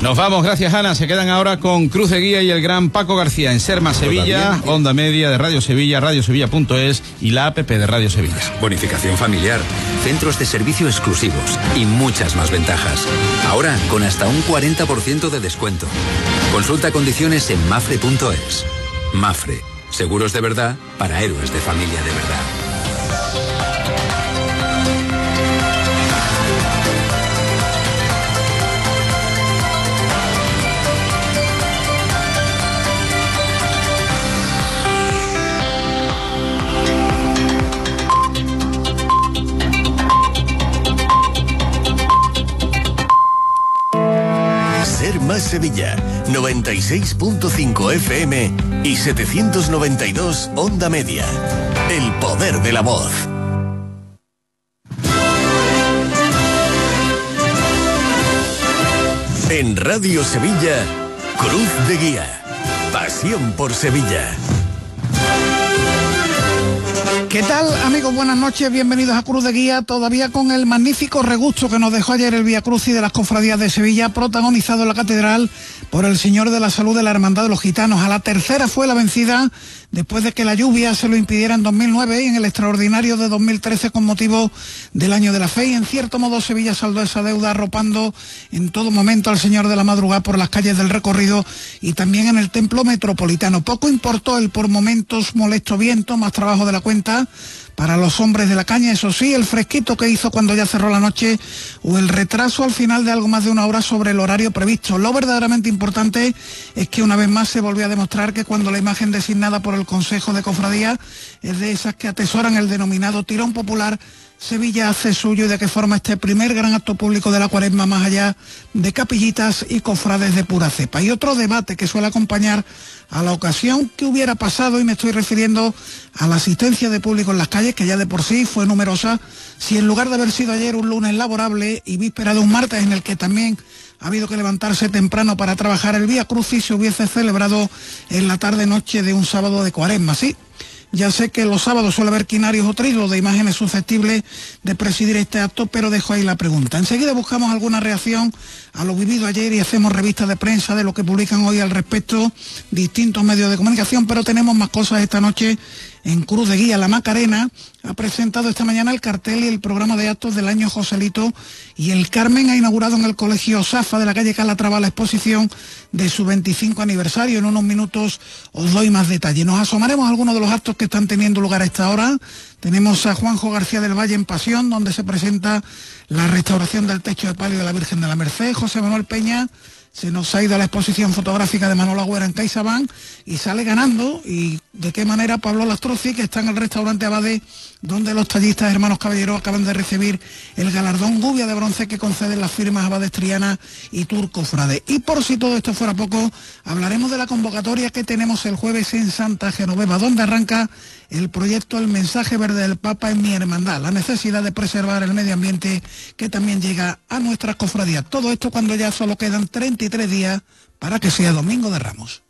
Nos vamos, gracias Ana. Se quedan ahora con Cruz de Guía y el gran Paco García en Serma Sevilla, Onda Media de Radio Sevilla, radiosevilla.es y la app de Radio Sevilla. Bonificación familiar, centros de servicio exclusivos y muchas más ventajas. Ahora con hasta un 40% de descuento. Consulta condiciones en mafre.es. Mafre, seguros de verdad para héroes de familia de verdad. Más Sevilla, 96.5 FM y 792 Onda Media. El poder de la voz. En Radio Sevilla, Cruz de Guía. Pasión por Sevilla. ¿Qué tal, amigos? Buenas noches, bienvenidos a Cruz de Guía, todavía con el magnífico regusto que nos dejó ayer el Vía Crucis de las Cofradías de Sevilla, protagonizado en la Catedral por el Señor de la Salud de la Hermandad de los Gitanos. A la tercera fue la vencida, después de que la lluvia se lo impidiera en 2009 y en el extraordinario de 2013 con motivo del Año de la Fe, y en cierto modo Sevilla saldó esa deuda arropando en todo momento al Señor de la Madrugada por las calles del recorrido y también en el Templo Metropolitano. Poco importó el por momentos molesto viento, más trabajo de la cuenta para los hombres de la caña, eso sí, el fresquito que hizo cuando ya cerró la noche o el retraso al final de algo más de una hora sobre el horario previsto. Lo verdaderamente importante es que una vez más se volvió a demostrar que cuando la imagen designada por el Consejo de Cofradía es de esas que atesoran el denominado tirón popular, Sevilla hace suyo y de qué forma este primer gran acto público de la Cuaresma, más allá de capillitas y cofrades de pura cepa. Y otro debate que suele acompañar a la ocasión que hubiera pasado, y me estoy refiriendo a la asistencia de público en las calles, que ya de por sí fue numerosa, si en lugar de haber sido ayer un lunes laborable y víspera de un martes en el que también ha habido que levantarse temprano para trabajar, el Vía Crucis se hubiese celebrado en la tarde-noche de un sábado de Cuaresma, ¿sí? Ya sé que los sábados suele haber quinarios o trillos de imágenes susceptibles de presidir este acto, pero dejo ahí la pregunta. Enseguida buscamos alguna reacción a lo vivido ayer y hacemos revistas de prensa de lo que publican hoy al respecto distintos medios de comunicación, pero tenemos más cosas esta noche en Cruz de Guía. La Macarena ha presentado esta mañana el cartel y el programa de actos del año Joselito, y el Carmen ha inaugurado en el Colegio Safa de la calle Calatrava la exposición de su 25 aniversario. En unos minutos os doy más detalle. Nos asomaremos a algunos de los actos que están teniendo lugar a esta hora. Tenemos a Juanjo García del Valle en Pasión, donde se presenta la restauración del techo de palio de la Virgen de la Merced. José Manuel Peña se nos ha ido a la exposición fotográfica de Manolo Agüera en CaixaBank y sale ganando. Y de qué manera Pablo Lastrozzi, que está en el restaurante Abade, donde los tallistas hermanos Caballero acaban de recibir el galardón Gubia de bronce que conceden las firmas Abades Triana y Turco Frade. Y por si todo esto fuera poco, hablaremos de la convocatoria que tenemos el jueves en Santa Genoveva, donde arranca el proyecto El Mensaje Verde del Papa en mi hermandad, la necesidad de preservar el medio ambiente que también llega a nuestras cofradías. Todo esto cuando ya solo quedan 33 días para que sea Domingo de Ramos.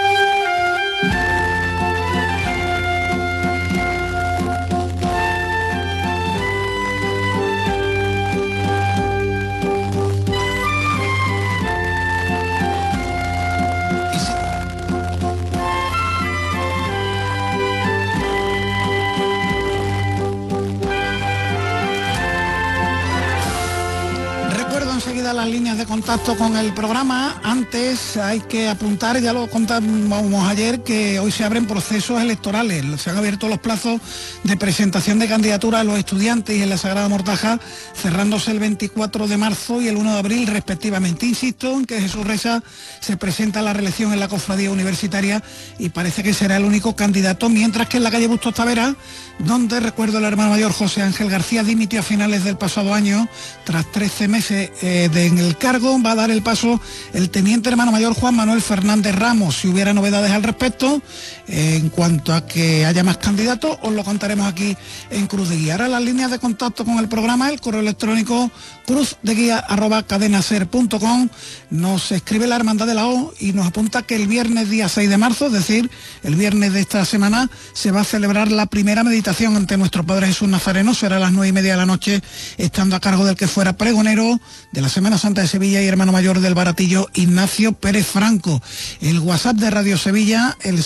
Enseguida las líneas de contacto con el programa. Antes hay que apuntar, ya lo contábamos ayer, que hoy se abren procesos electorales. Se han abierto los plazos de presentación de candidaturas a los estudiantes y en la Sagrada Mortaja, cerrándose el 24 de marzo y el 1 de abril respectivamente. Insisto en que Jesús Reza se presenta a la reelección en la cofradía universitaria y parece que será el único candidato, mientras que en la calle Bustos Tavera, donde recuerdo el hermano mayor José Ángel García dimitió a finales del pasado año tras 13 meses en el cargo, va a dar el paso el teniente hermano mayor Juan Manuel Fernández Ramos. Si hubiera novedades al respecto, en cuanto a que haya más candidatos, os lo contaremos aquí en Cruz de Guía. Ahora las líneas de contacto con el programa, el correo electrónico cruzdeguía@cadenaser.com. Nos escribe la Hermandad de la O y nos apunta que el viernes día 6 de marzo, es decir, el viernes de esta semana, se va a celebrar la primera meditación ante nuestro Padre Jesús Nazareno. Será a las 9:30 de la noche, estando a cargo del que fuera pregonero de la Semana Santa de Sevilla, Sevilla y hermano mayor del Baratillo, Ignacio Pérez Franco. El WhatsApp de Radio Sevilla, el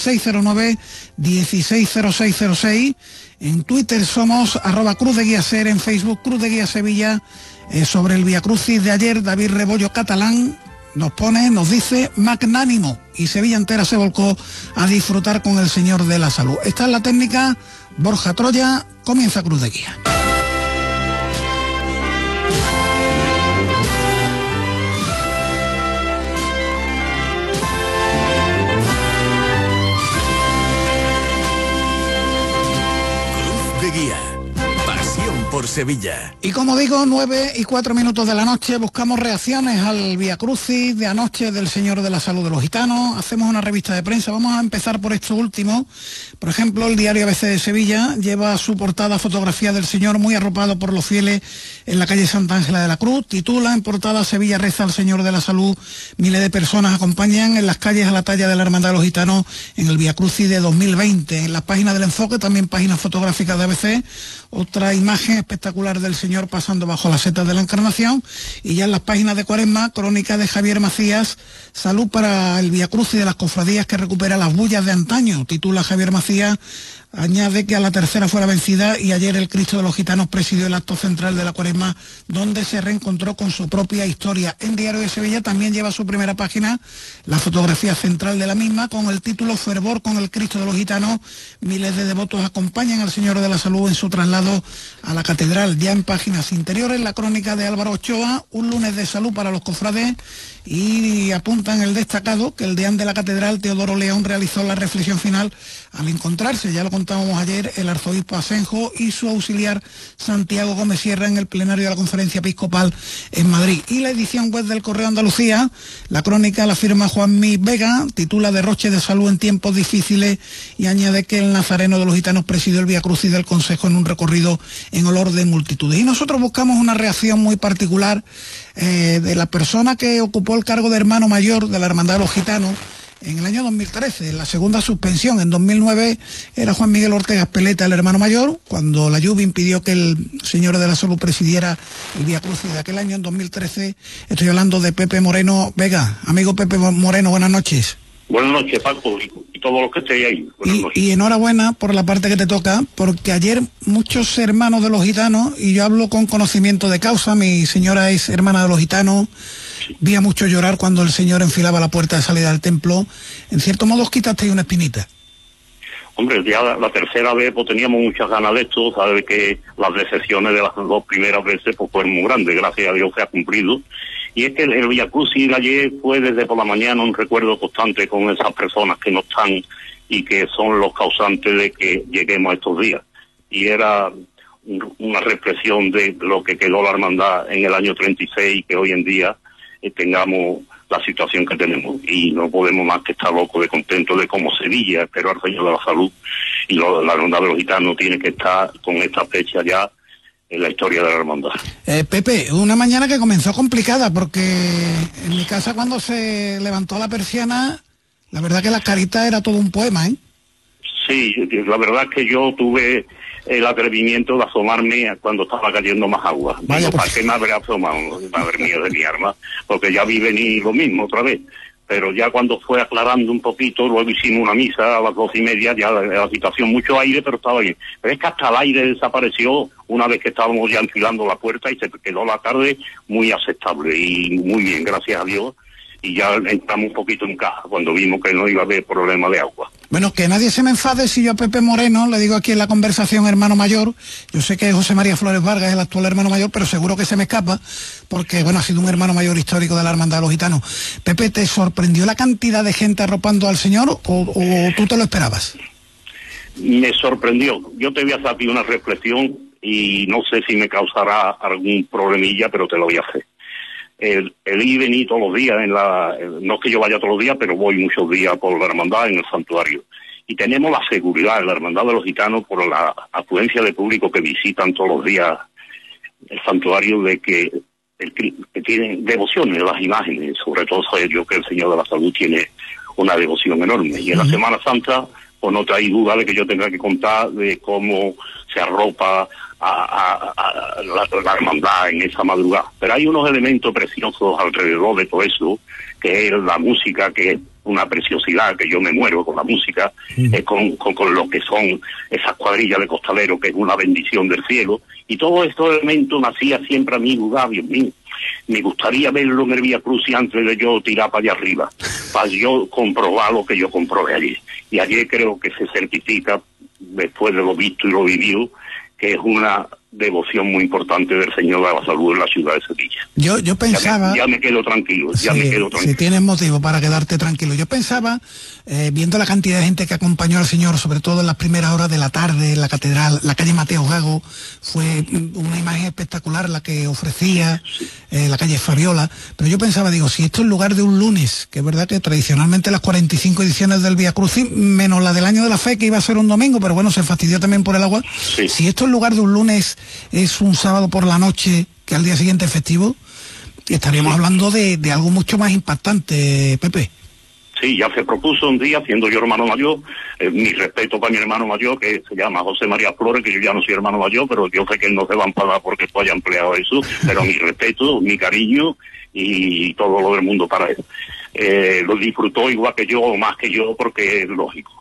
609-160606. En Twitter somos @Cruz de Guía Ser, en Facebook Cruz de Guía Sevilla. Sobre el Viacrucis de ayer, David Rebollo Catalán nos dice magnánimo, y Sevilla entera se volcó a disfrutar con el Señor de la Salud. Esta es la técnica, Borja Troya, comienza Cruz de Guía. Cruz de Guía. Pasión por Sevilla. Y como digo, 9:04 de la noche, buscamos reacciones al Viacrucis de anoche del Señor de la Salud de los Gitanos. Hacemos una revista de prensa. Vamos a empezar por esto último. Por ejemplo, el diario ABC de Sevilla lleva a su portada fotografía del Señor muy arropado por los fieles en la calle Santa Ángela de la Cruz. Titula en portada: Sevilla reza al Señor de la Salud. Miles de personas acompañan en las calles a la talla de la Hermandad de los Gitanos en el Viacrucis de 2020. En las páginas del Enfoque, también páginas fotográficas de ABC, otra imagen espectacular del Señor pasando bajo las setas de la Encarnación. Y ya en las páginas de Cuaresma, crónica de Javier Macías, salud para el Viacrucis de las cofradías que recupera las bullas de antaño. Titula Javier Macías, añade que a la tercera fue la vencida, y ayer el Cristo de los Gitanos presidió el acto central de la Cuaresma, donde se reencontró con su propia historia. En Diario de Sevilla también lleva a su primera página la fotografía central de la misma, con el título Fervor con el Cristo de los Gitanos. Miles de devotos acompañan al Señor de la Salud en su traslado a la catedral. Ya en páginas interiores, la crónica de Álvaro Ochoa, un lunes de salud para los cofrades, y apuntan el destacado que el deán de la catedral, Teodoro León, realizó la reflexión final al encontrarse, ya lo contábamos ayer, el arzobispo Asenjo y su auxiliar Santiago Gómez Sierra en el plenario de la Conferencia Episcopal en Madrid. Y la edición web del Correo Andalucía, la crónica la firma Juanmi Vega, titula Derroche de salud en tiempos difíciles, y añade que el nazareno de los Gitanos presidió el Viacrucis del Consejo en un recorrido en olor de multitudes. Y nosotros buscamos una reacción muy particular de la persona que ocupó el cargo de hermano mayor de la Hermandad de los Gitanos en el año 2013, en la segunda suspensión. En 2009 era Juan Miguel Ortega Espeleta el hermano mayor, cuando la lluvia impidió que el Señor de la Salud presidiera el Viacrucis de aquel año. En 2013 estoy hablando de Pepe Moreno Vega. Amigo Pepe Moreno, buenas noches. Buenas noches, Paco, y todos los que estéis ahí. Y enhorabuena por la parte que te toca, porque ayer muchos hermanos de los gitanos, y yo hablo con conocimiento de causa, mi señora es hermana de los gitanos, sí. Vi a muchos llorar cuando el Señor enfilaba la puerta de salida del templo. En cierto modo os quitasteis una espinita. Hombre, ya la tercera vez pues teníamos muchas ganas de esto, sabes que las decepciones de las dos primeras veces pues fueron muy grandes, gracias a Dios se ha cumplido. Y es que el Viacrucis de ayer fue desde por la mañana un recuerdo constante con esas personas que no están y que son los causantes de que lleguemos a estos días. Y era una reflexión de lo que quedó la hermandad en el año 36 y que hoy en día tengamos la situación que tenemos. Y no podemos más que estar locos de contento de cómo Sevilla esperó al Señor de la Salud, y la hermandad de los gitanos tiene que estar con esta fecha ya en la historia de la hermandad. Pepe, una mañana que comenzó complicada, porque en mi casa cuando se levantó la persiana, la verdad que la carita era todo un poema, ¿eh? Sí, la verdad es que yo tuve el atrevimiento de asomarme cuando estaba cayendo más agua. Vaya, ¿Para qué me habré asomado? Madre mía de mi arma, porque ya vi venir lo mismo otra vez. Pero ya cuando fue aclarando un poquito, luego hicimos una misa a las 12:30, ya la situación, mucho aire, pero estaba bien. Pero es que hasta el aire desapareció una vez que estábamos ya enfilando la puerta, y se quedó la tarde muy aceptable y muy bien, gracias a Dios. Y ya entramos un poquito en caja cuando vimos que no iba a haber problema de agua. Bueno, que nadie se me enfade si yo a Pepe Moreno le digo aquí en la conversación hermano mayor. Yo sé que José María Flores Vargas es el actual hermano mayor, pero seguro que se me escapa, porque bueno, ha sido un hermano mayor histórico de la Hermandad de los Gitanos. Pepe, ¿te sorprendió la cantidad de gente arropando al Señor o tú te lo esperabas? Me sorprendió. Yo te voy a hacer aquí una reflexión y no sé si me causará algún problemilla, pero te lo voy a hacer. El ir y venir todos los días, no es que yo vaya todos los días, pero voy muchos días por la hermandad en el santuario. Y tenemos la seguridad en la Hermandad de los Gitanos, por la afluencia de público que visitan todos los días el santuario, de que tienen devoción en las imágenes. Sobre todo sé yo que el Señor de la Salud tiene una devoción enorme. Y en la Semana Santa, pues no te hay duda de que yo tenga que contar de cómo se arropa la hermandad en esa madrugada. Pero hay unos elementos preciosos alrededor de todo eso, que es la música, que es una preciosidad, que yo me muero con la música, con lo que son esas cuadrillas de costaleros, que es una bendición del cielo, y todos estos elementos me hacía siempre a mí dudar, Dios mío, me gustaría verlo en el Vía Crucis antes de yo tirar para allá arriba, para yo comprobar lo que yo comprobé allí. Y allí creo que se certifica, después de lo visto y lo vivido, que es una devoción muy importante del Señor de la Salud en la ciudad de Sevilla. Yo pensaba... Ya me quedo tranquilo, sí, si tienes motivo para quedarte tranquilo. Yo pensaba, viendo la cantidad de gente que acompañó al Señor, sobre todo en las primeras horas de la tarde, en la catedral, la calle Mateo Gago, fue una imagen espectacular la que ofrecía, la calle Fabiola, pero yo pensaba, digo, si esto en lugar de un lunes, que es verdad que tradicionalmente las 45 ediciones del Vía Crucis, menos la del Año de la Fe, que iba a ser un domingo, pero bueno, se fastidió también por el agua, sí. Si esto en lugar de un lunes es un sábado por la noche, que al día siguiente es festivo, estaríamos hablando de algo mucho más impactante, Pepe. Sí, ya se propuso un día, siendo yo hermano mayor, mi respeto para mi hermano mayor, que se llama José María Flores, que yo ya no soy hermano mayor, pero yo sé que él no se va a enfadar porque tú haya empleado eso, pero mi respeto, mi cariño y todo lo del mundo para él. Lo disfrutó igual que yo, o más que yo, porque es lógico.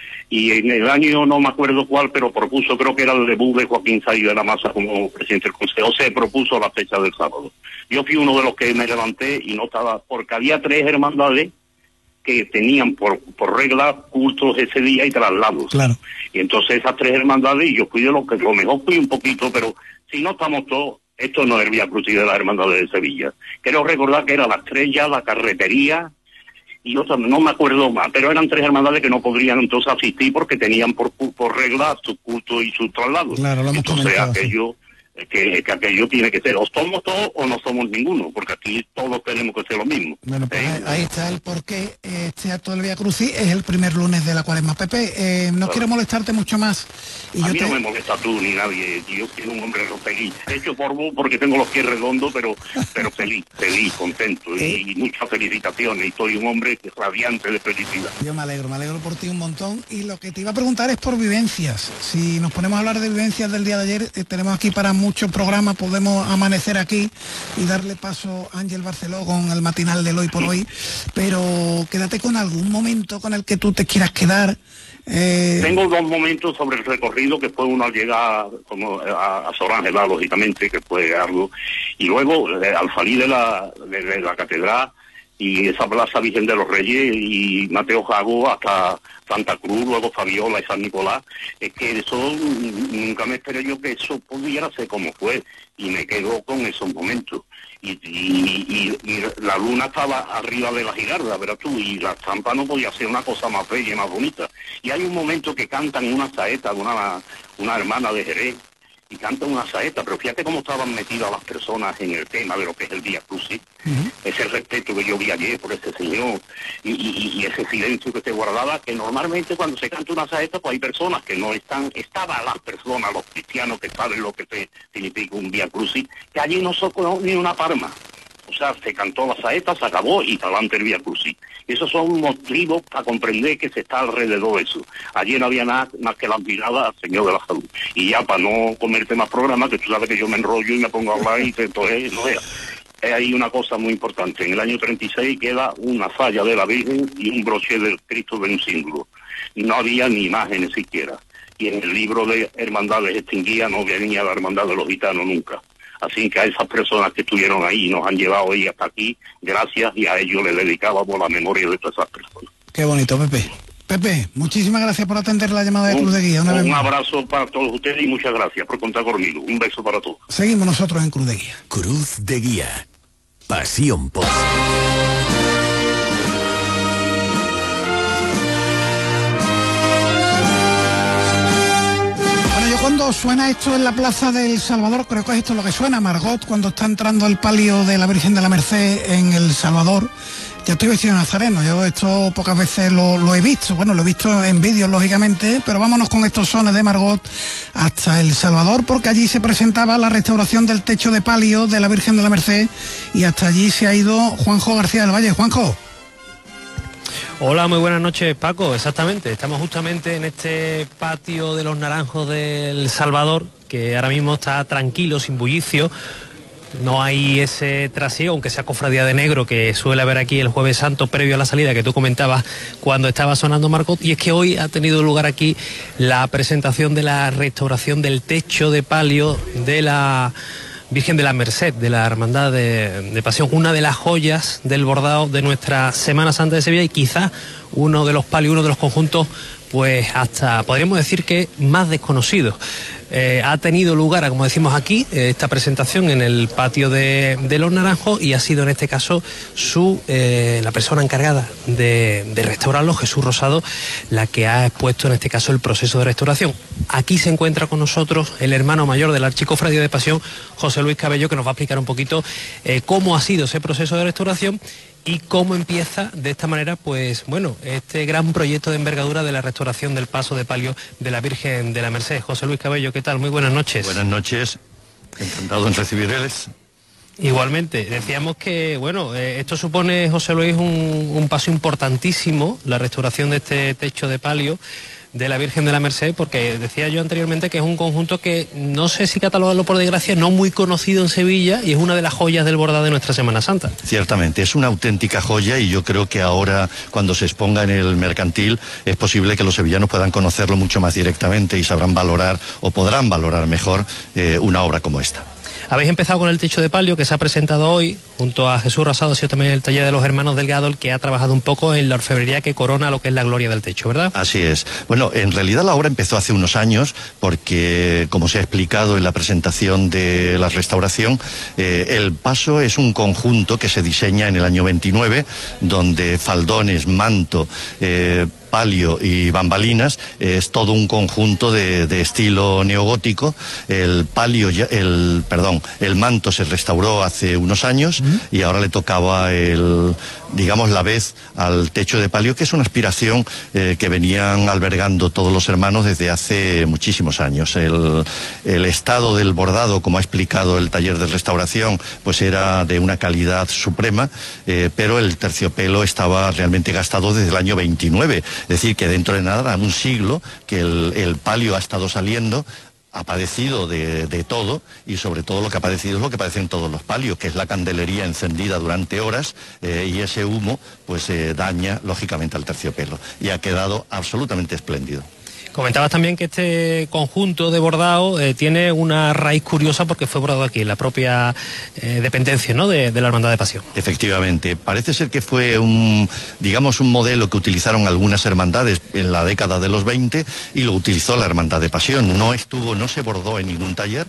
Y en el año, no me acuerdo cuál, pero propuso, creo que era el debut de Joaquín Saiz de la Maza como presidente del Consejo, se propuso la fecha del sábado. Yo fui uno de los que me levanté y no estaba, porque había 3 hermandades que tenían por regla cultos ese día y traslados. Claro. Y entonces esas 3 hermandades, y yo fui de los que, lo mejor fui un poquito, pero si no estamos todos, esto no es el Vía Crucis de las hermandades de Sevilla. Quiero recordar que era la Estrella, la Carretería, y otra, no me acuerdo más, pero eran 3 hermandades que no podrían entonces asistir porque tenían por regla su culto y su traslado. Claro, lo hemos entonces comentado, aquello, que aquello tiene que ser, o somos todos o no somos ninguno, porque aquí todos tenemos que ser lo mismo. Bueno, pues ahí está el porqué. Este acto del Vía Crucis es el primer lunes de la Cuaresma. Pepe, no quiero molestarte mucho más. Y a mí no me molesta tú ni nadie, yo soy un hombre feliz. He hecho polvo porque tengo los pies redondos, pero feliz, contento, y muchas felicitaciones, y soy un hombre radiante de felicidad. Yo me alegro por ti un montón, y lo que te iba a preguntar es por vivencias. Si nos ponemos a hablar de vivencias del día de ayer, tenemos aquí para muchos programas, podemos amanecer aquí y darle paso a Ángel Barceló con el matinal del Hoy por Hoy, pero quédate con algún momento con el que tú te quieras quedar. Tengo 2 momentos sobre el recorrido, que fue uno al llegar como a Sor Ángela, lógicamente, que fue algo, y luego al salir de la catedral y esa plaza Virgen de los Reyes y Mateo Gago hasta Santa Cruz, luego Fabiola y San Nicolás, es que eso nunca me esperé yo que eso pudiera ser como fue, y me quedo con esos momentos. Y la luna estaba arriba de la girarda, verás tú, y la estampa no podía ser una cosa más bella y más bonita. Y hay un momento que cantan una saeta de una hermana de Jerez, y cantan una saeta, pero fíjate cómo estaban metidas las personas en el tema de lo que es el Vía Crucis, ese respeto que yo vi ayer por ese señor, y ese silencio que se guardaba, que normalmente cuando se canta una saeta, pues hay personas que no estaban las personas, los cristianos que saben lo que significa un Vía Crucis, que allí no sonó ni una palma. O sea, se cantó la saeta, se acabó y para adelante el Vía Crucis. Esos son motivos para comprender que se está alrededor de eso. Allí no había nada más que las miradas al Señor de la Salud. Y ya para no comerte más programas, que tú sabes que yo me enrollo y me pongo a hablar y entonces no veas. Hay una cosa muy importante. En el año 36 queda una falla de la Virgen y un broche del Cristo de un símbolo. No había ni imágenes siquiera. Y en el libro de hermandades extinguidas no venía la hermandad de los gitanos nunca. Así que a esas personas que estuvieron ahí y nos han llevado hoy hasta aquí, gracias, y a ellos les dedicábamos la memoria de todas esas personas. Qué bonito, Pepe. Pepe, muchísimas gracias por atender la llamada de Cruz de Guía. Un abrazo para todos ustedes y muchas gracias por contar conmigo. Un beso para todos. Seguimos nosotros en Cruz de Guía. Cruz de Guía. Pasión por... Cuando suena esto en la Plaza del Salvador, creo que es esto lo que suena, Margot, cuando está entrando al palio de la Virgen de la Merced en El Salvador. Ya estoy vestido de nazareno, yo esto pocas veces lo he visto, bueno, lo he visto en vídeos lógicamente, pero vámonos con estos sones de Margot hasta El Salvador, porque allí se presentaba la restauración del techo de palio de la Virgen de la Merced, y hasta allí se ha ido Juanjo García del Valle. Juanjo. Hola, muy buenas noches, Paco. Exactamente, estamos justamente en este patio de los Naranjos del Salvador, que ahora mismo está tranquilo, sin bullicio. No hay ese trasiego, aunque sea cofradía de negro, que suele haber aquí el Jueves Santo previo a la salida que tú comentabas cuando estaba sonando Margot. Y es que hoy ha tenido lugar aquí la presentación de la restauración del techo de palio de la Virgen de la Merced, de la Hermandad de Pasión, una de las joyas del bordado de nuestra Semana Santa de Sevilla, y quizás uno de los palios, uno de los conjuntos, pues hasta podríamos decir que más desconocidos. Ha tenido lugar, como decimos aquí, esta presentación en el patio de los Naranjos, y ha sido en este caso la persona encargada de restaurarlo, Jesús Rosado, la que ha expuesto en este caso el proceso de restauración. Aquí se encuentra con nosotros el hermano mayor de la Archicofradía de Pasión, José Luis Cabello, que nos va a explicar un poquito cómo ha sido ese proceso de restauración y cómo empieza de esta manera, pues bueno, este gran proyecto de envergadura de la restauración del paso de palio de la Virgen de la Merced. José Luis Cabello, ¿qué tal? Muy buenas noches. Buenas noches, encantado en recibirles. Igualmente, decíamos que, bueno, esto supone, José Luis, un paso importantísimo, la restauración de este techo de palio de la Virgen de la Merced, porque decía yo anteriormente que es un conjunto que, no sé si catalogarlo por desgracia, no muy conocido en Sevilla, y es una de las joyas del bordado de nuestra Semana Santa. Ciertamente, es una auténtica joya, y yo creo que ahora, cuando se exponga en el mercantil, es posible que los sevillanos puedan conocerlo mucho más directamente y sabrán valorar, o podrán valorar mejor, una obra como esta. Habéis empezado con el techo de palio, que se ha presentado hoy, junto a Jesús Rosado, ha sido también el taller de los hermanos Delgado, el que ha trabajado un poco en la orfebrería que corona lo que es la gloria del techo, ¿verdad? Así es. Bueno, en realidad la obra empezó hace unos años, porque, como se ha explicado en la presentación de la restauración, el paso es un conjunto que se diseña en el año 29, donde faldones, manto, palio y bambalinas es todo un conjunto de estilo neogótico. El manto se restauró hace unos años y ahora le tocaba la vez al techo de palio, que es una aspiración que venían albergando todos los hermanos desde hace muchísimos años. El estado del bordado, como ha explicado el taller de restauración, pues era de una calidad suprema, pero el terciopelo estaba realmente gastado desde el año 29. Es decir, que dentro de nada, un siglo, que el palio ha estado saliendo, ha padecido de todo, y sobre todo lo que ha padecido es lo que padecen todos los palios, que es la candelería encendida durante horas, y ese humo pues daña lógicamente al terciopelo, y ha quedado absolutamente espléndido. Comentabas también que este conjunto de bordado tiene una raíz curiosa, porque fue bordado aquí, en la propia dependencia, ¿no?, de la Hermandad de Pasión. Efectivamente, parece ser que fue un modelo que utilizaron algunas hermandades en la década de los 20, y lo utilizó la Hermandad de Pasión. No se bordó en ningún taller.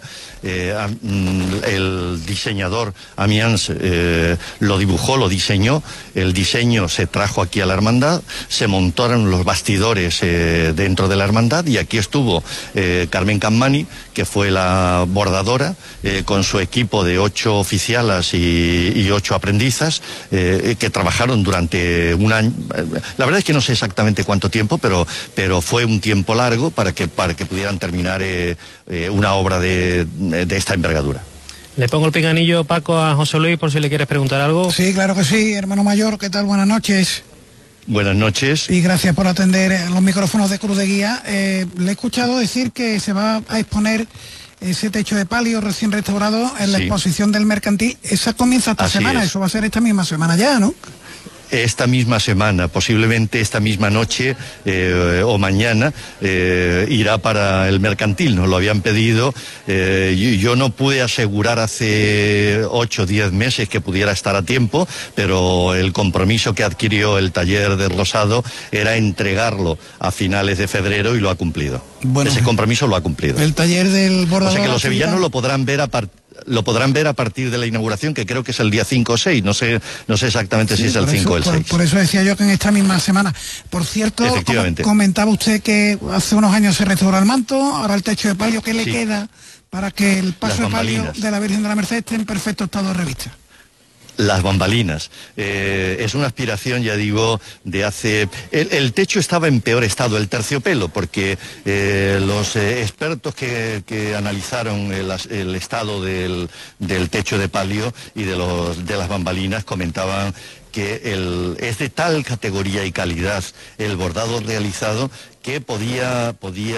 El diseñador Amiens lo dibujó, lo diseñó. El diseño se trajo aquí a la hermandad, se montaron los bastidores dentro de la hermandad, y aquí estuvo Carmen Cammani, que fue la bordadora, con su equipo de 8 oficialas y 8 aprendizas, que trabajaron durante un año. La verdad es que no sé exactamente cuánto tiempo, pero fue un tiempo largo para que pudieran terminar una obra de esta envergadura. Le pongo el pinganillo, Paco, a José Luis, por si le quieres preguntar algo. Sí, claro que sí, hermano mayor, ¿qué tal? Buenas noches. Buenas noches. Y gracias por atender los micrófonos de Cruz de Guía. Le he escuchado decir que se va a exponer ese techo de palio recién restaurado en la exposición del mercantil. Esa comienza esta semana, eso va a ser esta misma semana ya, ¿no? Esta misma semana, posiblemente esta misma noche o mañana, irá para el mercantil. Nos lo habían pedido. Yo no pude asegurar hace 8 o 10 meses que pudiera estar a tiempo, pero el compromiso que adquirió el taller de Rosado era entregarlo a finales de febrero, y lo ha cumplido. Bueno, ese compromiso lo ha cumplido. El taller del bordador. O sea que los sevillanos lo podrán ver a partir de la inauguración, que creo que es el día 5 o 6, no sé exactamente si es el 5 o el 6. Por eso decía yo que en esta misma semana. Por cierto, comentaba usted que hace unos años se restauró el manto, ahora el techo de palio. ¿Qué le queda para que el paso de palio de la Virgen de la Merced esté en perfecto estado de revista? Las bambalinas. Es una aspiración, ya digo, de hace... El techo estaba en peor estado, el terciopelo, porque los expertos que analizaron el estado del techo de palio y de las bambalinas comentaban que es de tal categoría y calidad el bordado realizado que podía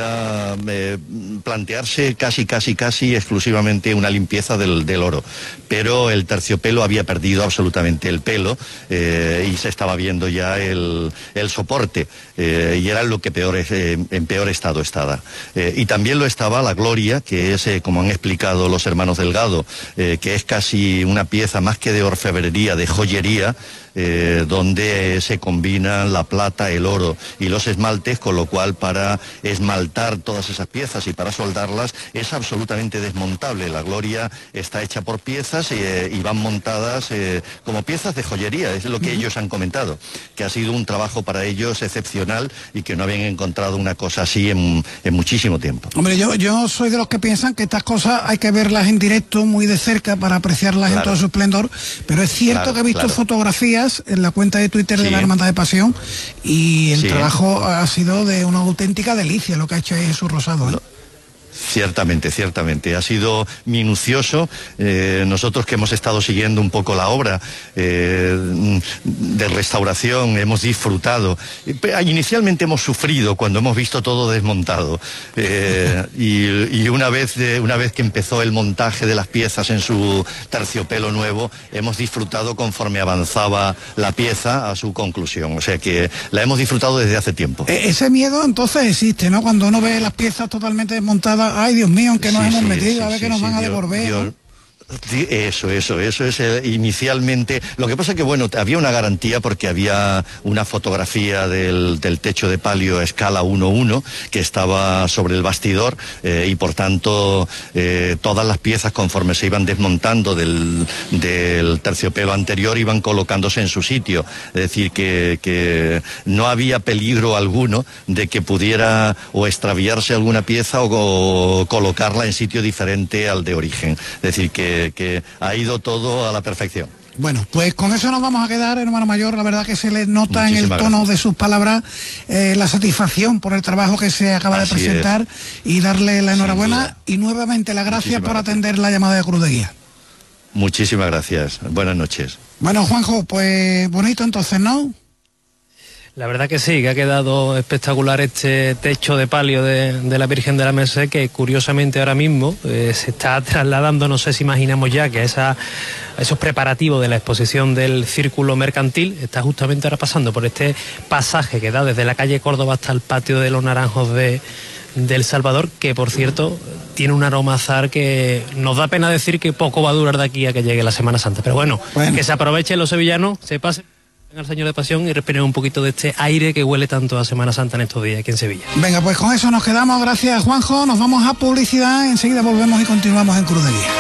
plantearse casi exclusivamente una limpieza del oro, pero el terciopelo había perdido absolutamente el pelo y se estaba viendo ya el soporte y era lo que en peor estado estaba. Y también lo estaba la gloria, que es, como han explicado los hermanos Delgado, que es casi una pieza más que de orfebrería, de joyería, donde se combinan la plata, el oro y los esmaltes, con lo cual para esmaltar todas esas piezas y para soldarlas es absolutamente desmontable. La gloria está hecha por piezas y van montadas como piezas de joyería, es lo que ellos han comentado, que ha sido un trabajo para ellos excepcional y que no habían encontrado una cosa así en muchísimo tiempo. Hombre, yo soy de los que piensan que estas cosas hay que verlas en directo, muy de cerca, para apreciarlas en todo su esplendor, pero es cierto que he visto fotografías en la cuenta de Twitter de la Hermandad de Pasión y el trabajo ha sido de una auténtica delicia lo que ha hecho ahí Jesús Rosado, ¿eh? Ciertamente, ha sido minucioso. Nosotros que hemos estado siguiendo un poco la obra de restauración, hemos disfrutado. Inicialmente hemos sufrido cuando hemos visto todo desmontado y una vez que empezó el montaje de las piezas en su terciopelo nuevo, hemos disfrutado conforme avanzaba la pieza a su conclusión. O sea que la hemos disfrutado desde hace tiempo. Ese miedo entonces existe, ¿no? Cuando uno ve las piezas totalmente desmontadas, ay Dios mío, en que nos hemos metido, a ver que nos van a devolver, ¿no? Eso es inicialmente. Lo que pasa es que, bueno, había una garantía porque había una fotografía del techo de palio a escala 1:1 que estaba sobre el bastidor y por tanto todas las piezas, conforme se iban desmontando del terciopelo anterior, iban colocándose en su sitio. Es decir, que no había peligro alguno de que pudiera o extraviarse alguna pieza o colocarla en sitio diferente al de origen. Es decir, que ha ido todo a la perfección. Bueno, pues con eso nos vamos a quedar, hermano mayor. La verdad que se le nota en el tono de sus palabras la satisfacción por el trabajo que se acaba de presentar y darle la enhorabuena y nuevamente las gracias por atender la llamada de Cruz de Guía. Muchísimas gracias. Buenas noches. Bueno, Juanjo, pues bonito entonces, ¿no? La verdad que sí, que ha quedado espectacular este techo de palio de la Virgen de la Merced, que curiosamente ahora mismo se está trasladando, no sé si imaginamos ya, que a esos preparativos de la exposición del Círculo Mercantil está justamente ahora pasando por este pasaje que da desde la calle Córdoba hasta el patio de los Naranjos del Salvador, que por cierto tiene un aroma azar que nos da pena decir que poco va a durar de aquí a que llegue la Semana Santa. Pero bueno, que se aprovechen los sevillanos, se pasen al Señor de Pasión y respiren un poquito de este aire que huele tanto a Semana Santa en estos días aquí en Sevilla. Venga, pues con eso nos quedamos. Gracias, Juanjo. Nos vamos a publicidad. Enseguida volvemos y continuamos en Cruz de Guía.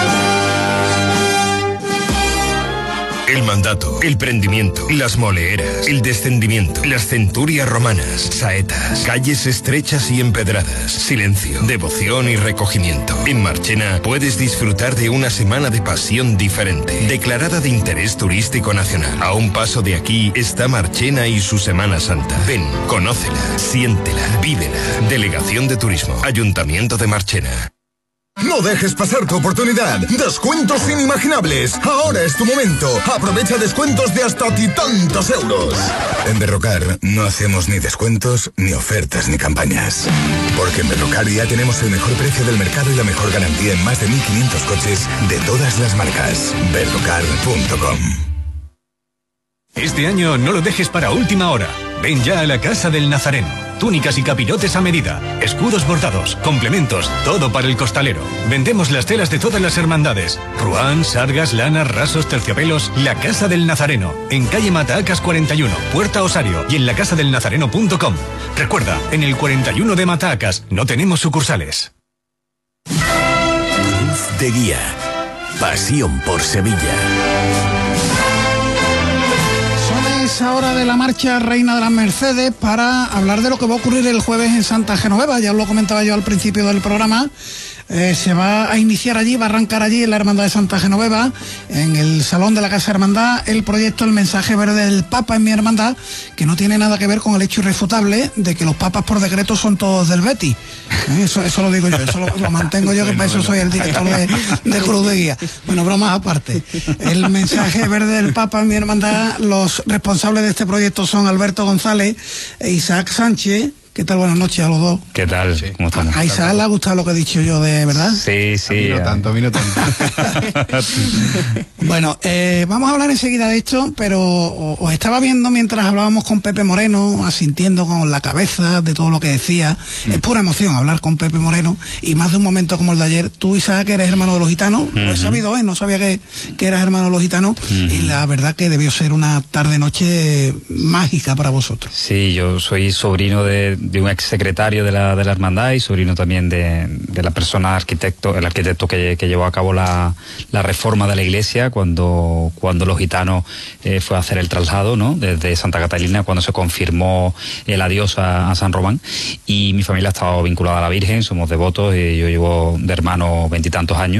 El mandato, el prendimiento, las moleeras, el descendimiento, las centurias romanas, saetas, calles estrechas y empedradas, silencio, devoción y recogimiento. En Marchena puedes disfrutar de una semana de pasión diferente, declarada de interés turístico nacional. A un paso de aquí está Marchena y su Semana Santa. Ven, conócela, siéntela, vívela. Delegación de Turismo, Ayuntamiento de Marchena. No dejes pasar tu oportunidad. Descuentos inimaginables. Ahora es tu momento. Aprovecha descuentos de hasta tantos euros. En Berrocar no hacemos ni descuentos, ni ofertas, ni campañas. Porque en Berrocar ya tenemos el mejor precio del mercado y la mejor garantía en más de 1.500 coches de todas las marcas. Berrocar.com. Este año no lo dejes para última hora. Ven ya a la Casa del Nazareno. Túnicas y capirotes a medida, escudos bordados, complementos, todo para el costalero. Vendemos las telas de todas las hermandades. Ruán, sargas, lanas, rasos, terciopelos. La Casa del Nazareno, en calle Matahacas 41, Puerta Osario y en lacasadelnazareno.com. Recuerda, en el 41 de Matahacas no tenemos sucursales. Cruz de Guía. Pasión por Sevilla. esa hora de la marcha Reina de las Mercedes para hablar de lo que va a ocurrir el jueves en Santa Genoveva. Ya os lo comentaba yo al principio del programa. Se va a iniciar allí, va a arrancar allí en la Hermandad de Santa Genoveva, en el Salón de la Casa Hermandad, el proyecto El Mensaje Verde del Papa en mi hermandad, que no tiene nada que ver con el hecho irrefutable de que los papas por decreto son todos del Betis. Eso lo digo yo, eso lo mantengo yo, que para eso soy el director de Cruz de Guía. Bueno, bromas aparte. El Mensaje Verde del Papa en mi hermandad, los responsables de este proyecto son Alberto González e Isaac Sánchez. ¿Qué tal? Buenas noches a los dos. ¿Qué tal? Sí. ¿Cómo estamos? A Isaac le ha gustado lo que he dicho yo, de verdad. Sí. A mí no tanto. Bueno, vamos a hablar enseguida de esto, pero os estaba viendo mientras hablábamos con Pepe Moreno, asintiendo con la cabeza de todo lo que decía. Es pura emoción hablar con Pepe Moreno, y más de un momento como el de ayer. Tú, Isaac, que eres hermano de los gitanos, lo he sabido, no sabía que eras hermano de los gitanos, y la verdad que debió ser una tarde-noche mágica para vosotros. Sí, yo soy sobrino de un ex secretario de la hermandad y sobrino también de la persona el arquitecto que llevó a cabo la reforma de la iglesia cuando los gitanos fue a hacer el traslado, ¿no?, desde Santa Catalina, cuando se confirmó el adiós a San Román. Y mi familia ha estado vinculada a la Virgen, somos devotos, y yo llevo de hermano 20 y tantos años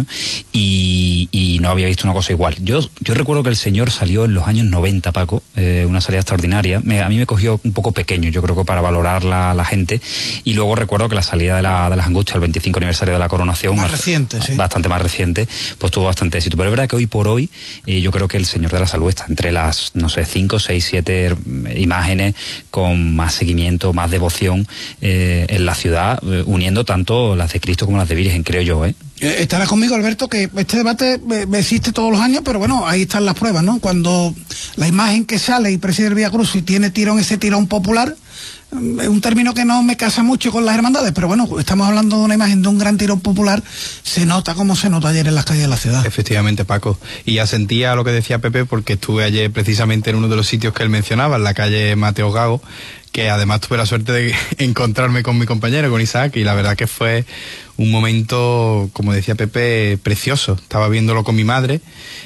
y no había visto una cosa igual. Yo recuerdo que el Señor salió en los años 90, Paco, una salida extraordinaria. A mí me cogió un poco pequeño, yo creo que para valorar la gente, y luego recuerdo que la salida de las Angustias, el 25 aniversario de la coronación, más reciente, sí, bastante más reciente, pues tuvo bastante éxito. Pero es verdad que hoy por hoy yo creo que el Señor de la Salud está entre las, 5, 6, 7 imágenes con más seguimiento, más devoción en la ciudad, uniendo tanto las de Cristo como las de Virgen, creo yo, Estarás conmigo, Alberto, que este debate existe todos los años, pero bueno, ahí están las pruebas, ¿no? Cuando la imagen que sale y preside el Vía Cruz y tiene ese tirón popular, es un término que no me casa mucho con las hermandades, pero bueno, estamos hablando de una imagen de un gran tirón popular, se nota como se notó ayer en las calles de la ciudad. Efectivamente, Paco, y ya sentía lo que decía Pepe, porque estuve ayer precisamente en uno de los sitios que él mencionaba, en la calle Mateo Gago, que además tuve la suerte de encontrarme con mi compañero, con Isaac, y la verdad que fue un momento, como decía Pepe, precioso. Estaba viéndolo con mi madre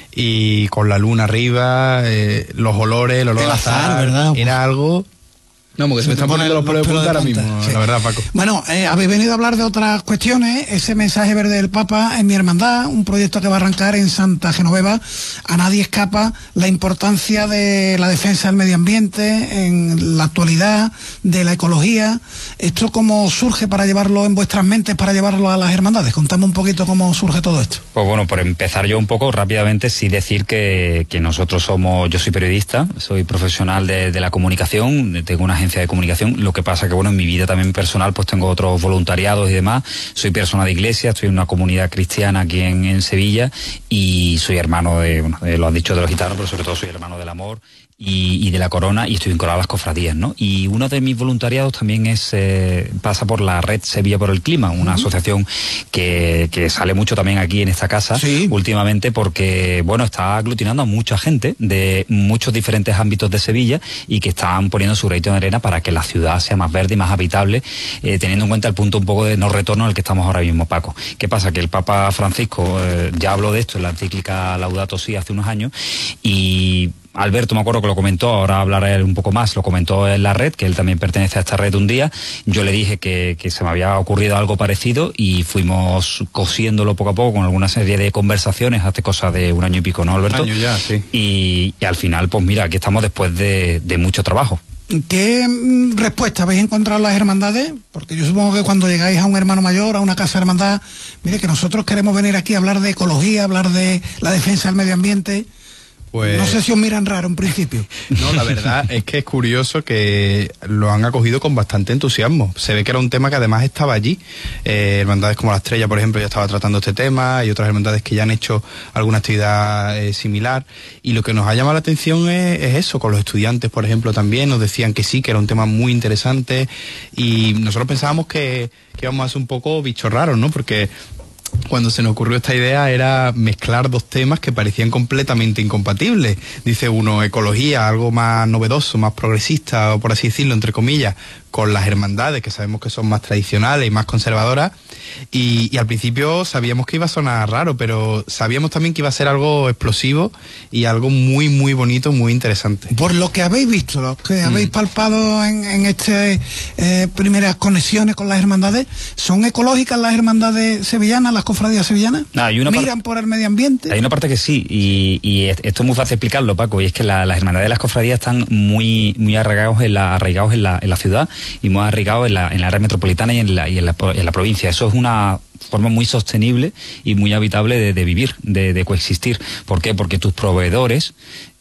y con la luna arriba, los olores, el olor a azahar, ¿verdad? Era algo... No, porque se me están poniendo los pelos de punta ahora mismo, sí, la verdad, Paco. Bueno, habéis venido a hablar de otras cuestiones, ese Mensaje Verde del Papa en mi hermandad, un proyecto que va a arrancar en Santa Genoveva. A nadie escapa la importancia de la defensa del medio ambiente en la actualidad, de la ecología. ¿Esto cómo surge para llevarlo en vuestras mentes, para llevarlo a las hermandades? Contame un poquito cómo surge todo esto. Pues bueno, por empezar yo un poco rápidamente, sí decir que nosotros yo soy periodista, soy profesional de la comunicación, tengo una agencia de comunicación. Lo que pasa que, bueno, en mi vida también personal pues tengo otros voluntariados y demás. Soy persona de iglesia, estoy en una comunidad cristiana aquí en Sevilla, y soy hermano lo han dicho, de los gitanos, pero sobre todo soy hermano del amor y de la corona, y estoy vinculado a las cofradías, ¿no? Y uno de mis voluntariados también pasa por la red Sevilla por el Clima, una asociación que sale mucho también aquí en esta casa, sí, últimamente, porque, bueno, está aglutinando a mucha gente de muchos diferentes ámbitos de Sevilla y que están poniendo su granito de arena para que la ciudad sea más verde y más habitable, teniendo en cuenta el punto un poco de no retorno en el que estamos ahora mismo, Paco. ¿Qué pasa? Que el Papa Francisco ya habló de esto en la encíclica Laudato Si hace unos años, y Alberto, me acuerdo que lo comentó, ahora hablará él un poco más, lo comentó en la red, que él también pertenece a esta red un día. Yo le dije que se me había ocurrido algo parecido y fuimos cosiéndolo poco a poco con alguna serie de conversaciones hace cosa de un año y pico, ¿no, Alberto? Un año ya, sí. Y al final, pues mira, aquí estamos después de mucho trabajo. ¿Qué respuesta habéis encontrado en las hermandades? Porque yo supongo que cuando llegáis a un hermano mayor, a una casa de hermandad, mire que nosotros queremos venir aquí a hablar de ecología, hablar de la defensa del medio ambiente. Pues... no sé si os miran raro en principio. No, la verdad es que es curioso que lo han acogido con bastante entusiasmo. Se ve que era un tema que además estaba allí. Hermandades como La Estrella, por ejemplo, ya estaba tratando este tema, y otras hermandades que ya han hecho alguna actividad similar. Y lo que nos ha llamado la atención es eso, con los estudiantes, por ejemplo, también nos decían que sí, que era un tema muy interesante, y nosotros pensábamos que íbamos a ser un poco bichos raros, ¿no? Porque cuando se nos ocurrió esta idea era mezclar dos temas que parecían completamente incompatibles. Dice uno, ecología, algo más novedoso, más progresista, o por así decirlo, entre comillas, con las hermandades, que sabemos que son más tradicionales y más conservadoras, y al principio sabíamos que iba a sonar raro, pero sabíamos también que iba a ser algo explosivo y algo muy, muy bonito, muy interesante. Por lo que habéis visto, lo que habéis palpado en estas primeras conexiones con las hermandades, ¿son ecológicas las hermandades sevillanas, las cofradías sevillanas? ¿Miran por el medio ambiente? Hay una parte que sí, y esto es muy fácil explicarlo, Paco, y es que las hermandades de las cofradías están muy arraigados en la ciudad y muy arraigados en la área metropolitana y en la provincia. Eso es una forma muy sostenible y muy habitable de vivir, de coexistir. ¿Por qué? Porque tus proveedores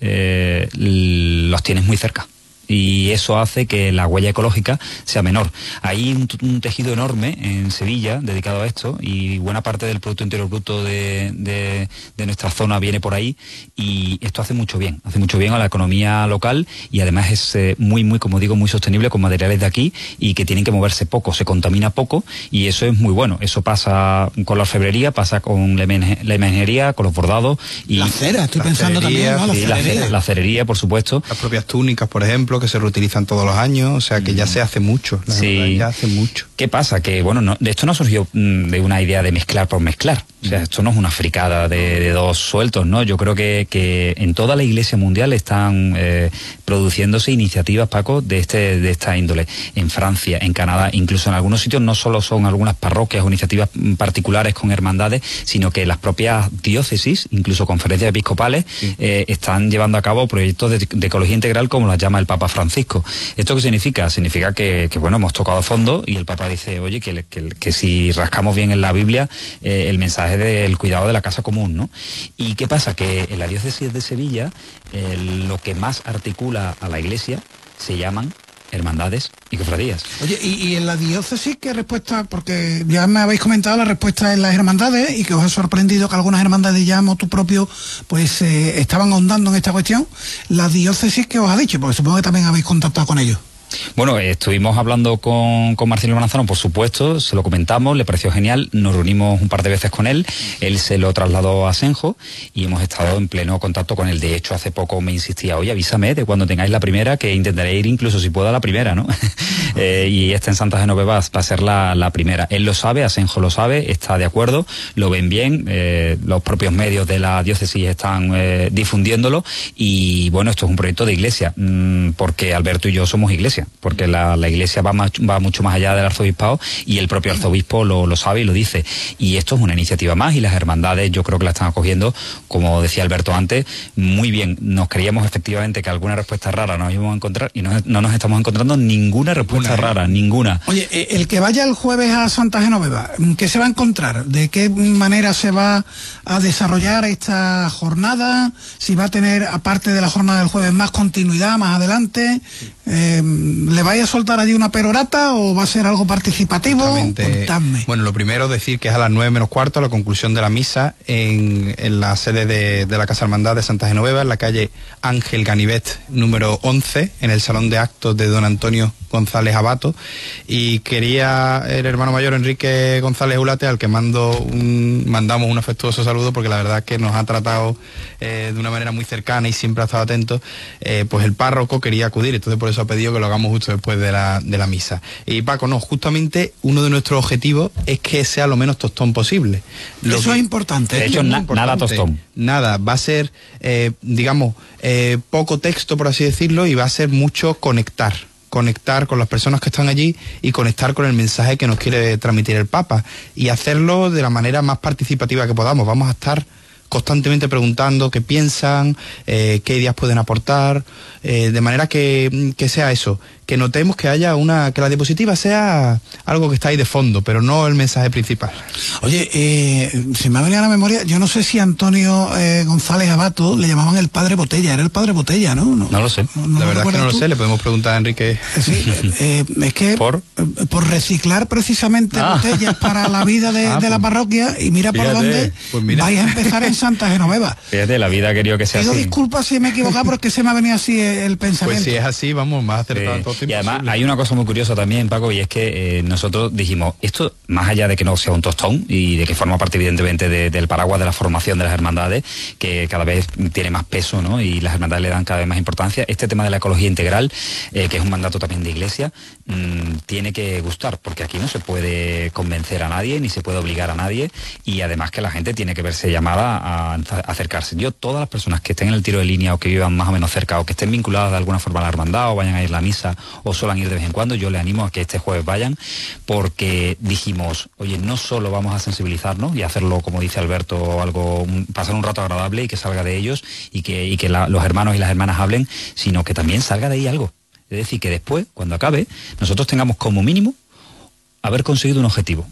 los tienes muy cerca. Y eso hace que la huella ecológica sea menor. Hay un tejido enorme en Sevilla dedicado a esto, y buena parte del Producto Interior Bruto de nuestra zona viene por ahí, y esto hace mucho bien a la economía local, y además es muy, como digo, muy sostenible, con materiales de aquí y que tienen que moverse poco, se contamina poco, y eso es muy bueno. Eso pasa con la orfebrería, pasa con la imaginería, con los bordados. Y la cera, estoy pensando también, ¿no? La cerería, por supuesto. Las propias túnicas, por ejemplo, que se reutilizan todos los años, o sea que ya se hace mucho, ya hace mucho. ¿Qué pasa? Que bueno, esto no surgió de una idea de mezclar por mezclar, o sea, esto no es una fricada de dos sueltos, ¿no? Yo creo que en toda la Iglesia mundial están produciéndose iniciativas, Paco, de esta índole. En Francia, en Canadá, incluso en algunos sitios no solo son algunas parroquias o iniciativas particulares con hermandades, sino que las propias diócesis, incluso conferencias episcopales, están llevando a cabo proyectos de ecología integral, como las llama el Papa Francisco. ¿Esto qué significa? Significa que bueno, hemos tocado fondo, y el Papa dice, oye, que si rascamos bien en la Biblia el mensaje del cuidado de la casa común, ¿no? ¿Y qué pasa? Que en la diócesis de Sevilla lo que más articula a la Iglesia se llaman hermandades y cofradías. Oye, y en la diócesis, ¿qué respuesta? Porque ya me habéis comentado la respuesta en las hermandades, y que os ha sorprendido que algunas hermandades ya motu propio pues estaban ahondando en esta cuestión. La diócesis, ¿qué os ha dicho? Porque supongo que también habéis contactado con ellos. Bueno, estuvimos hablando con Marcelino Manzano, por supuesto, se lo comentamos, le pareció genial, nos reunimos un par de veces con él se lo trasladó a Asenjo y hemos estado en pleno contacto con él. De hecho, hace poco me insistía, oye, avísame de cuando tengáis la primera, que intentaré ir incluso si puedo a la primera, ¿no? Y esta en Santa Genoveva va a ser la primera. Él lo sabe, Asenjo lo sabe, está de acuerdo, lo ven bien, los propios medios de la diócesis están difundiéndolo, y bueno, esto es un proyecto de iglesia, porque Alberto y yo somos iglesia, porque la iglesia va mucho más allá del arzobispado, y el propio arzobispo lo sabe y lo dice, y esto es una iniciativa más, y las hermandades yo creo que la están acogiendo, como decía Alberto antes, muy bien. Nos creíamos efectivamente que alguna respuesta rara nos íbamos a encontrar, y no nos estamos encontrando ninguna respuesta rara, ninguna. Oye, el que vaya el jueves a Santa Genoveva, ¿qué se va a encontrar? ¿De qué manera se va a desarrollar esta jornada? Si va a tener, aparte de la jornada del jueves, más continuidad más adelante. ¿Le vais a soltar allí una perorata o va a ser algo participativo? Contadme. Bueno, lo primero decir que es a las 9:45 la conclusión de la misa en la sede de la Casa Hermandad de Santa Genoveva, en la calle Ángel Ganivet número 11, en el Salón de Actos de don Antonio González Abato, y quería el hermano mayor Enrique González Ulate, al que mandamos un afectuoso saludo, porque la verdad es que nos ha tratado de una manera muy cercana y siempre ha estado atento. Pues el párroco quería acudir, entonces por eso ha pedido que lo hagamos justo después de la misa. Y Paco, no, justamente uno de nuestros objetivos es que sea lo menos tostón posible. Eso es importante. De hecho, nada tostón. Nada, va a ser, poco texto, por así decirlo, y va a ser mucho conectar con las personas que están allí y conectar con el mensaje que nos quiere transmitir el Papa, y hacerlo de la manera más participativa que podamos. Vamos a estar constantemente preguntando qué piensan, qué ideas pueden aportar, de manera que sea eso, que notemos que haya que la diapositiva sea algo que está ahí de fondo, pero no el mensaje principal. Oye, se me ha venido a la memoria, yo no sé si Antonio González Abato le llamaban el Padre Botella, era el Padre Botella, ¿no? No lo sé. La verdad es que no lo sé, le podemos preguntar a Enrique. Sí, es que por reciclar precisamente botellas para la vida de la parroquia, y mira por dónde pues vais a empezar en Santa Genoveva. Fíjate, la vida ha querido que sea Pido así. disculpas si me he equivocado, pero es que se me ha venido así el pensamiento. Pues si es así, vamos, más acertado entonces. Y además hay una cosa muy curiosa también, Paco, y es que nosotros dijimos, esto, más allá de que no sea un tostón y de que forma parte evidentemente del paraguas de la formación de las hermandades, que cada vez tiene más peso, ¿no? Y las hermandades le dan cada vez más importancia, este tema de la ecología integral, que es un mandato también de Iglesia, tiene que gustar, porque aquí no se puede convencer a nadie, ni se puede obligar a nadie, y además que la gente tiene que verse llamada a acercarse. Yo, todas las personas que estén en el tiro de línea o que vivan más o menos cerca o que estén vinculadas de alguna forma a la hermandad o vayan a ir a la misa o suelen ir de vez en cuando, yo les animo a que este jueves vayan, porque dijimos, oye, no solo vamos a sensibilizarnos y hacerlo, como dice Alberto, pasar un rato agradable y que salga de ellos y que los hermanos y las hermanas hablen, sino que también salga de ahí algo. Es decir, que después, cuando acabe, nosotros tengamos como mínimo haber conseguido un objetivo,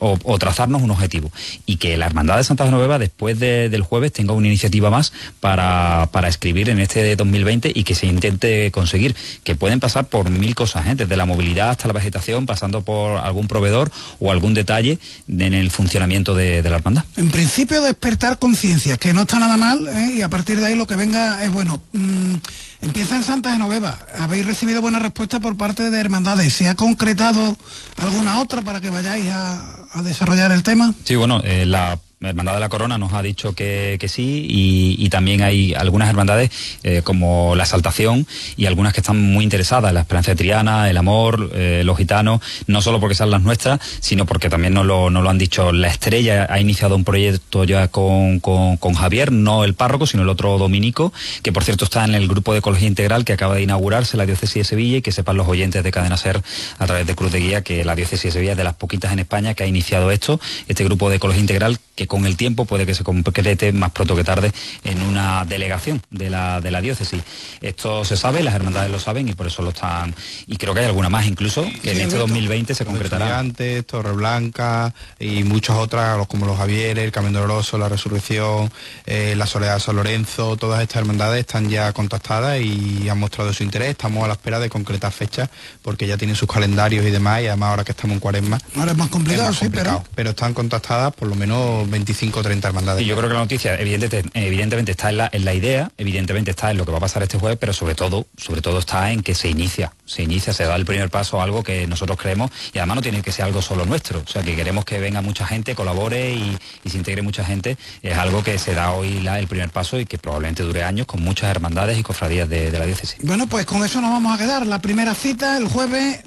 o trazarnos un objetivo, y que la Hermandad de Santa Genoveva después del jueves tenga una iniciativa más para escribir en este 2020 y que se intente conseguir, que pueden pasar por 1000 cosas, desde la movilidad hasta la vegetación, pasando por algún proveedor o algún detalle en el funcionamiento de la hermandad. En principio, despertar conciencia, que no está nada mal, y a partir de ahí lo que venga es bueno. Empieza en Santa Genoveva. Habéis recibido buena respuesta por parte de hermandades. ¿Se ha concretado alguna otra para que vayáis a desarrollar el tema? Sí, bueno, la Hermandad de la Corona nos ha dicho que sí, y también hay algunas hermandades como la Exaltación y algunas que están muy interesadas, la Esperanza de Triana, el Amor, los Gitanos, no solo porque sean las nuestras, sino porque también nos lo han dicho. La Estrella ha iniciado un proyecto ya con Javier, no el párroco, sino el otro dominico, que por cierto está en el grupo de Ecología Integral que acaba de inaugurarse la Diócesis de Sevilla, y que sepan los oyentes de Cadena Ser a través de Cruz de Guía que la Diócesis de Sevilla es de las poquitas en España que ha iniciado este grupo de Ecología Integral, que con el tiempo puede que se concrete más pronto que tarde en una delegación de la diócesis. Esto se sabe, las hermandades lo saben y por eso lo están, y creo que hay alguna más incluso que en este 2020 se concretará. Antes, Torreblanca y muchas otras, como los Javieres, el Camino Doloroso, la Resurrección, la Soledad de San Lorenzo, todas estas hermandades están ya contactadas y han mostrado su interés. Estamos a la espera de concretar fechas porque ya tienen sus calendarios y demás, y además ahora que estamos en Cuaresma ahora es más complicado, pero están contactadas por lo menos 25 o 30 hermandades. Y yo creo que la noticia evidentemente está en la idea, evidentemente está en lo que va a pasar este jueves, pero sobre todo está en que se inicia, se da el primer paso a algo que nosotros creemos, y además no tiene que ser algo solo nuestro, o sea, que queremos que venga mucha gente, colabore y se integre mucha gente. Es algo que se da hoy el primer paso y que probablemente dure años, con muchas hermandades y cofradías de la diócesis. Bueno, pues con eso nos vamos a quedar. La primera cita el jueves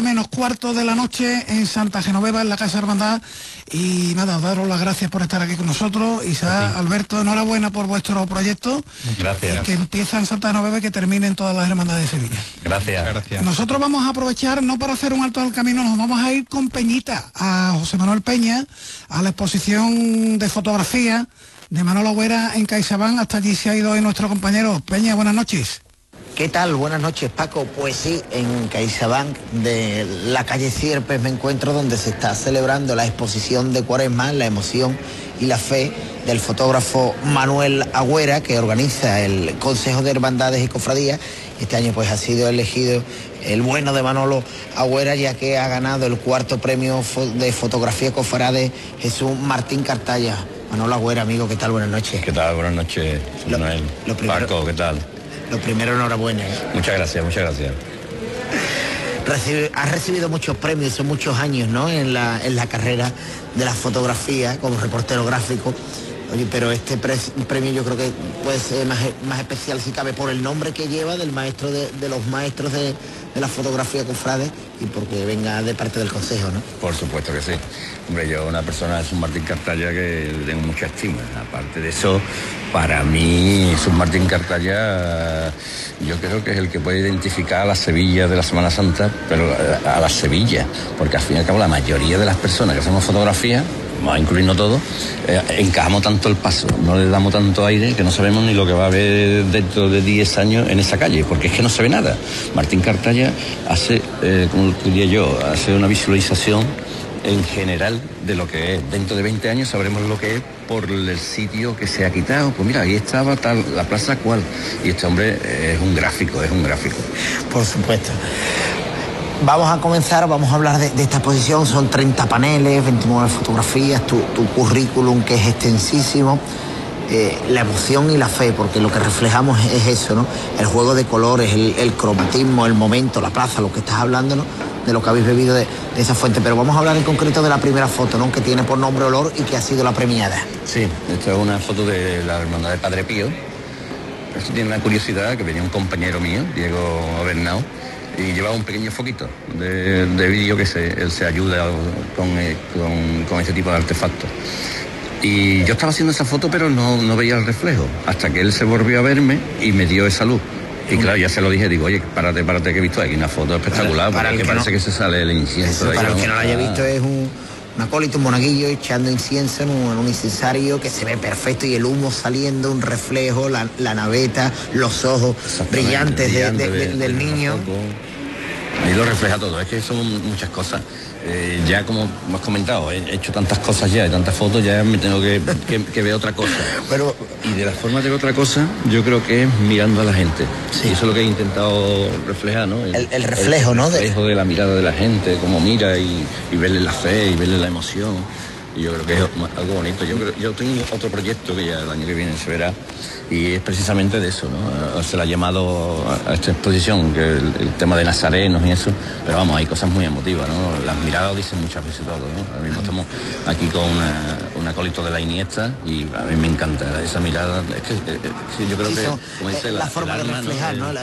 9:45 de la noche en Santa Genoveva, en la Casa Hermandad. Y nada, daros las gracias por estar aquí con nosotros. Isaac, Alberto, enhorabuena por vuestro proyecto. Gracias. Que empieza en Santa Genoveva y que termine en todas las hermandades de Sevilla. Gracias. Nosotros vamos a aprovechar, no para hacer un alto al camino, nos vamos a ir con Peñita, a José Manuel Peña, a la exposición de fotografía de Manolo Agüera en CaixaBank. Hasta allí se ha ido hoy nuestro compañero. Peña, buenas noches. ¿Qué tal? Buenas noches, Paco. Pues sí, en CaixaBank de la calle Sierpes me encuentro, donde se está celebrando la exposición de Cuaresma, la emoción y la fe del fotógrafo Manuel Agüera, que organiza el Consejo de Hermandades y Cofradías. Este año pues ha sido elegido el bueno de Manolo Agüera, ya que ha ganado el 4º premio de fotografía cofrade Jesús Martín Cartaya. Manolo Agüera, amigo, ¿qué tal? Buenas noches. ¿Qué tal? Buenas noches, Manuel. Paco, ¿qué tal? Lo primero, enhorabuena. Muchas gracias. Has recibido muchos premios, son muchos años, ¿no?, en la carrera de la fotografía como reportero gráfico. Oye, pero este premio yo creo que puede ser más especial si cabe por el nombre que lleva del maestro de los maestros de la fotografía cofrade, y porque venga de parte del Consejo, ¿no? Por supuesto que sí. Hombre, yo una persona de Jesús Martín Cartaya que tengo mucha estima. Aparte de eso, para mí Jesús Martín Cartaya yo creo que es el que puede identificar a la Sevilla de la Semana Santa, pero a la Sevilla, porque al fin y al cabo la mayoría de las personas que hacemos fotografía, vamos a incluirnos todos, encajamos tanto el paso, no le damos tanto aire que no sabemos ni lo que va a haber dentro de 10 años en esa calle, porque es que no se ve nada. Martín Cartaya hace, como diría yo, hace una visualización en general de lo que es. Dentro de 20 años sabremos lo que es por el sitio que se ha quitado. Pues mira, ahí estaba tal, la plaza cual. Y este hombre es un gráfico. Por supuesto. Vamos a comenzar, vamos a hablar de esta exposición. Son 30 paneles, 29 fotografías, tu currículum, que es extensísimo. la emoción y la fe, porque lo que reflejamos es eso, ¿no? El juego de colores, el cromatismo, el momento, la plaza, lo que estás hablando, ¿no? De lo que habéis bebido de esa fuente. Pero vamos a hablar en concreto de la primera foto, ¿no? Que tiene por nombre Olor y que ha sido la premiada. Sí, esta es una foto de la Hermandad de Padre Pío. Esto tiene una curiosidad, que venía un compañero mío, Diego Bernau, y llevaba un pequeño foquito de vídeo que él se ayuda con este tipo de artefactos. Y yo estaba haciendo esa foto, pero no veía el reflejo, hasta que él se volvió a verme y me dio esa luz. Y claro, ya se lo dije, digo, oye, párate, que he visto aquí una foto espectacular, para porque parece que se sale el incienso. Para el que no lo haya visto, es un acólito, un monaguillo echando incienso en un incensario que se ve perfecto, y el humo saliendo, un reflejo, la naveta, los ojos brillantes del niño. Ahí lo refleja todo, es que son muchas cosas. Ya como hemos comentado, he hecho tantas cosas ya, tantas fotos, ya me tengo que ver otra cosa. Pero, y de la forma de ver otra cosa, yo creo que es mirando a la gente. Sí. Y eso es lo que he intentado reflejar, ¿no? El reflejo, ¿no? El reflejo de la mirada de la gente, cómo mira y verle la fe y verle la emoción. Y yo creo que es algo bonito. Yo tengo otro proyecto que ya el año que viene se verá, y es precisamente de eso, ¿no? Se le ha llamado a esta exposición, que el tema de nazarenos y eso, pero vamos, hay cosas muy emotivas, ¿no? Las miradas dicen muchas veces todo, ¿no? Ahora mismo estamos aquí con un acólito de la Iniesta, y a mí me encanta esa mirada. Es que yo creo sí, que, como dice, la forma de reflejar, ¿no?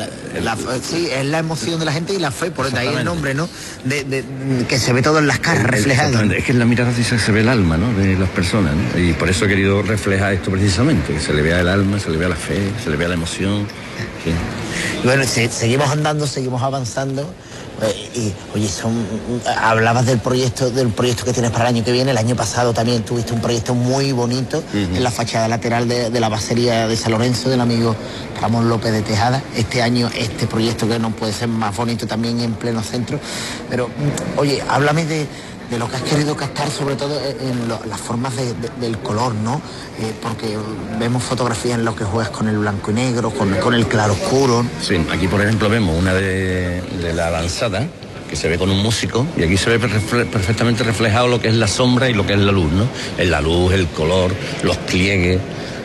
Sí, es la emoción de la gente y la fe, por ahí el nombre, ¿no? Que se ve todo en las caras reflejado. Es que en la mirada se ve el alma, ¿no? De las personas, ¿no? Y por eso he querido reflejar esto precisamente, que se le vea el alma, se le vea la fe, se le vea la emoción. Sí. Y bueno, seguimos andando, seguimos avanzando. Y oye, hablabas del proyecto que tienes para el año que viene. El año pasado también tuviste un proyecto muy bonito en la fachada lateral de la Basería de San Lorenzo, del amigo Ramón López de Tejada. Este año este proyecto, que no puede ser más bonito, también en pleno centro. Pero oye, háblame de lo que has querido captar, sobre todo en las formas del color, ¿no? Porque vemos fotografías en las que juegas con el blanco y negro, con el claroscuro. Sí, aquí por ejemplo vemos una de la lanzada, que se ve con un músico, y aquí se ve perfectamente reflejado lo que es la sombra y lo que es la luz, ¿no? En la luz, el color, los pliegues,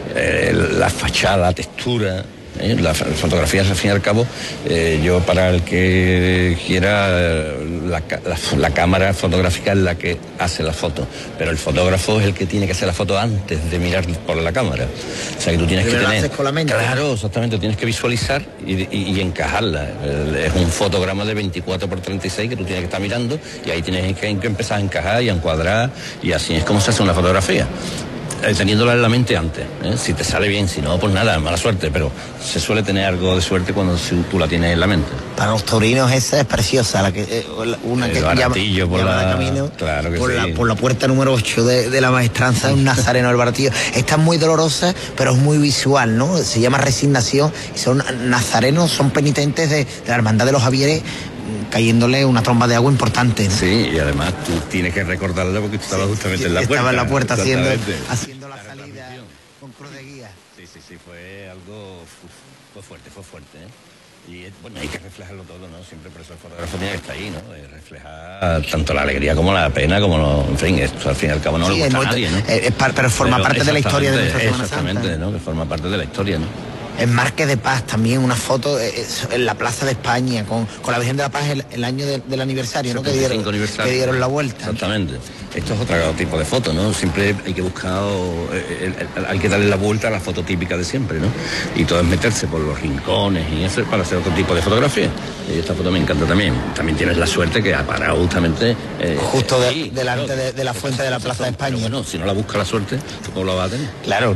la fachada, la textura. Las fotografías, al fin y al cabo, yo, para el que quiera, la cámara fotográfica es la que hace la foto, pero el fotógrafo es el que tiene que hacer la foto antes de mirar por la cámara. O sea, que tú tienes que tener... haces con la mente. Claro, exactamente, tienes que visualizar y encajarla. Es un fotograma de 24x36 que tú tienes que estar mirando, y ahí tienes que empezar a encajar y a encuadrar, y así es como se hace una fotografía. Teniéndola en la mente antes, si te sale bien, si no, pues nada, mala suerte, pero se suele tener algo de suerte cuando tú la tienes en la mente. Para los taurinos esa es preciosa, una que llama camino, claro que por la puerta número 8 de la maestranza, un nazareno del Baratillo. Esta es muy dolorosa, pero es muy visual, ¿no? Se llama Resignación, y son nazarenos, son penitentes de la Hermandad de los Javieres, cayéndole una tromba de agua importante, ¿no? Sí, y además tú tienes que recordarla porque tú estabas justamente en la puerta. Estaba en la puerta haciendo la salida con cruz de guía. Sí, fue algo... Fue fuerte, ¿eh? Y bueno, hay que reflejarlo todo, ¿no? Siempre por eso el fotógrafo tiene que estar ahí, ¿no? Reflejar tanto la alegría como la pena, en fin, esto al fin y al cabo no le gusta a nadie, ¿no? Pero forma parte de la historia de nuestra Semana Santa. Exactamente, ¿no? Que forma parte de la historia, ¿no? En Marqués de Paz también una foto en la Plaza de España con la Virgen de la Paz, el año del aniversario, ¿no? Que dieron la vuelta. Exactamente. Esto es otro tipo de foto, ¿no? Siempre hay que buscar, hay que darle la vuelta a la foto típica de siempre, ¿no? Y todo es meterse por los rincones y eso es para hacer otro tipo de fotografía. Y esta foto me encanta también. También tienes la suerte que ha parado justamente... justo delante de la fuente de la Plaza de España. Pero bueno, si no la busca la suerte, ¿cómo la va a tener? Claro,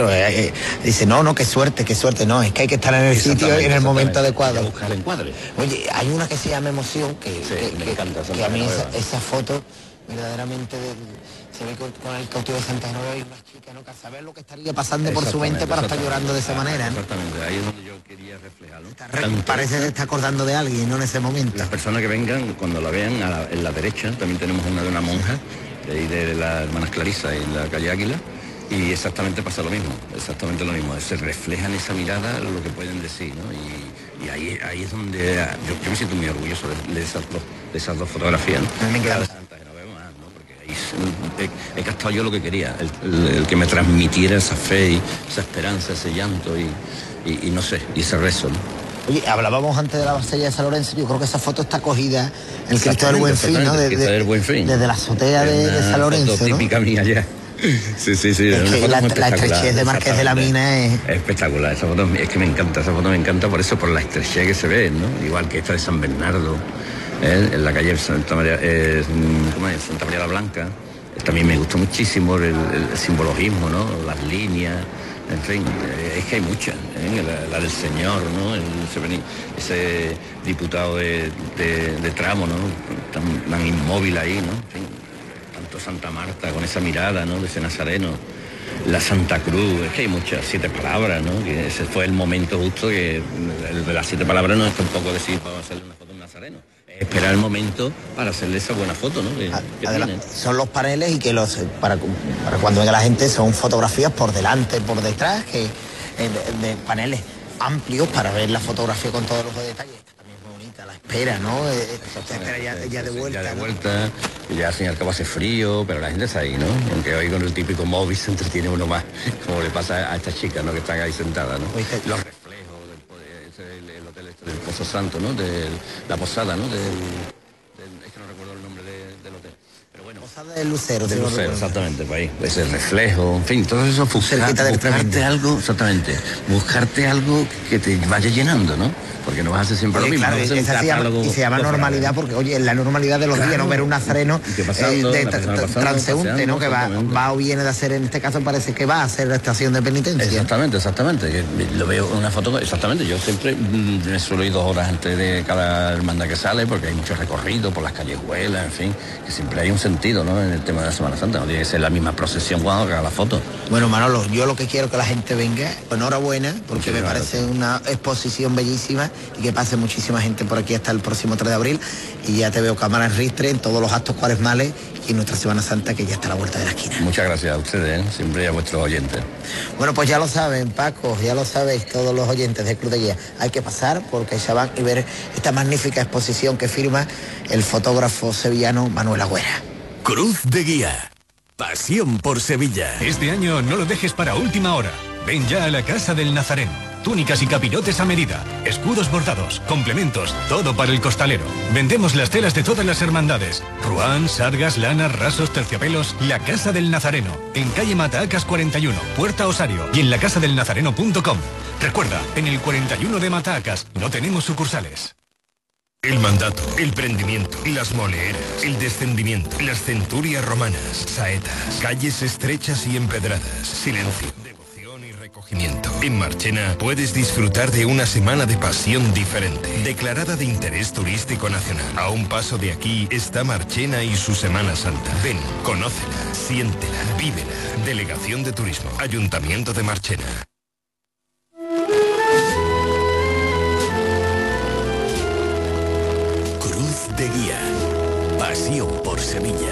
dice, no, qué suerte, no, es que hay que estar en el sitio y en el momento adecuado. Hay que buscar el encuadre. Oye, hay una que se llama Emoción, que me encanta, que a mí esa foto verdaderamente se ve con el cautivo de Santa Genoveva y una chica, ¿no? Que a saber lo que estaría pasando por su mente para estar llorando de esa manera, ¿no? Exactamente, ahí es donde yo quería reflejarlo. Parece que se está acordando de alguien, ¿no? En ese momento. Las personas que vengan, cuando la vean, en la derecha también tenemos una de una monja, de las hermanas Clarisa, en la calle Águila. Y exactamente pasa lo mismo, se refleja en esa mirada lo que pueden decir, ¿no? Y ahí es donde yo me siento muy orgulloso de esas dos fotografías, ¿no? Me queda Santa Genoveva, ¿no? Porque He captado yo lo que quería, el que me transmitiera esa fe y esa esperanza, ese llanto y no sé, y ese rezo, ¿no? Oye, hablábamos antes de la Basella de San Lorenzo, yo creo que esa foto está cogida en el Cristo del Buen Fin, ¿no? Desde la azotea de San Lorenzo, foto típica mía ya. Sí. Es que la estrechez de Marqués de la Mina es espectacular. Esa foto es que me encanta, por eso, por la estrechez que se ve, ¿no? Igual que esta de San Bernardo, en la calle Santa María, Santa María la Blanca. También me gustó muchísimo el simbologismo, ¿no? Las líneas, en fin, es que hay muchas, la del Señor, ¿no? Ese diputado de Tramo, ¿no? Tan inmóvil ahí, ¿no? En fin, tanto Santa Marta con esa mirada, ¿no? De ese nazareno, la Santa Cruz, es que hay muchas, 7 palabras, ¿no? Que ese fue el momento justo que el de las 7 palabras no es tampoco decir vamos a hacerle una foto a un nazareno. Esperar el momento para hacerle esa buena foto, ¿no? Que son los paneles y que para cuando venga la gente son fotografías por delante, por detrás, que de paneles amplios para ver la fotografía con todos los detalles. También es muy bonita la espera, ¿no? Espera ya de vuelta. Ya de vuelta, y ya al fin y al cabo hace frío, pero la gente está ahí, ¿no? Aunque hoy con el típico móvil se entretiene uno más, como le pasa a estas chicas, ¿no? Que están ahí sentadas, ¿no? Los reflejos el hotel del Pozo Santo, ¿no? De la posada, ¿no? Es que no recuerdo el nombre del hotel. Pero bueno. Posada del Lucero. Del Lucero, exactamente, por ahí. Ese reflejo, en fin, todo eso, buscarte algo, exactamente. Buscarte algo que te vaya llenando, ¿no? Porque no vas a hacer siempre lo mismo. Claro, y se llama normalidad porque, oye, en la normalidad de los días, no ver un nazareno transeúnte, ¿no? Que va o viene de hacer, en este caso parece que va a hacer la estación de penitencia. Exactamente. Que lo veo en una foto, exactamente. Yo siempre me suelo ir 2 horas antes de cada hermandad que sale, porque hay mucho recorrido por las callejuelas, en fin, que siempre hay un sentido, ¿no? En el tema de la Semana Santa, no tiene que ser la misma procesión cuando haga la foto. Bueno, Manolo, yo lo que quiero es que la gente venga, enhorabuena, porque me parece una exposición bellísima y que pase muchísima gente por aquí hasta el próximo 3 de abril y ya te veo cámara en ristre en todos los actos cuaresmales y nuestra Semana Santa que ya está a la vuelta de la esquina. Muchas gracias a ustedes, siempre a vuestros oyentes. Bueno, pues ya lo saben, Paco, ya lo sabéis todos los oyentes del Club de Guía. Hay que pasar por CaixaBank y ver esta magnífica exposición que firma el fotógrafo sevillano Manuel Agüera. Cruz de Guía. Pasión por Sevilla. Este año no lo dejes para última hora. Ven ya a la Casa del Nazareno. Túnicas y capirotes a medida, escudos bordados, complementos, todo para el costalero. Vendemos las telas de todas las hermandades. Ruán, sargas, lanas, rasos, terciopelos. La Casa del Nazareno, en calle Matahacas 41, Puerta Osario y en lacasadelnazareno.com. Recuerda, en el 41 de Matahacas no tenemos sucursales. El mandato, el prendimiento, las moleeras, el descendimiento, las centurias romanas, saetas, calles estrechas y empedradas, silencio, devoción y recogimiento. En Marchena puedes disfrutar de una semana de pasión diferente, declarada de interés turístico nacional. A un paso de aquí está Marchena y su Semana Santa. Ven, conócela, siéntela, vívela. Delegación de Turismo, Ayuntamiento de Marchena. De Guía. Pasión por Sevilla.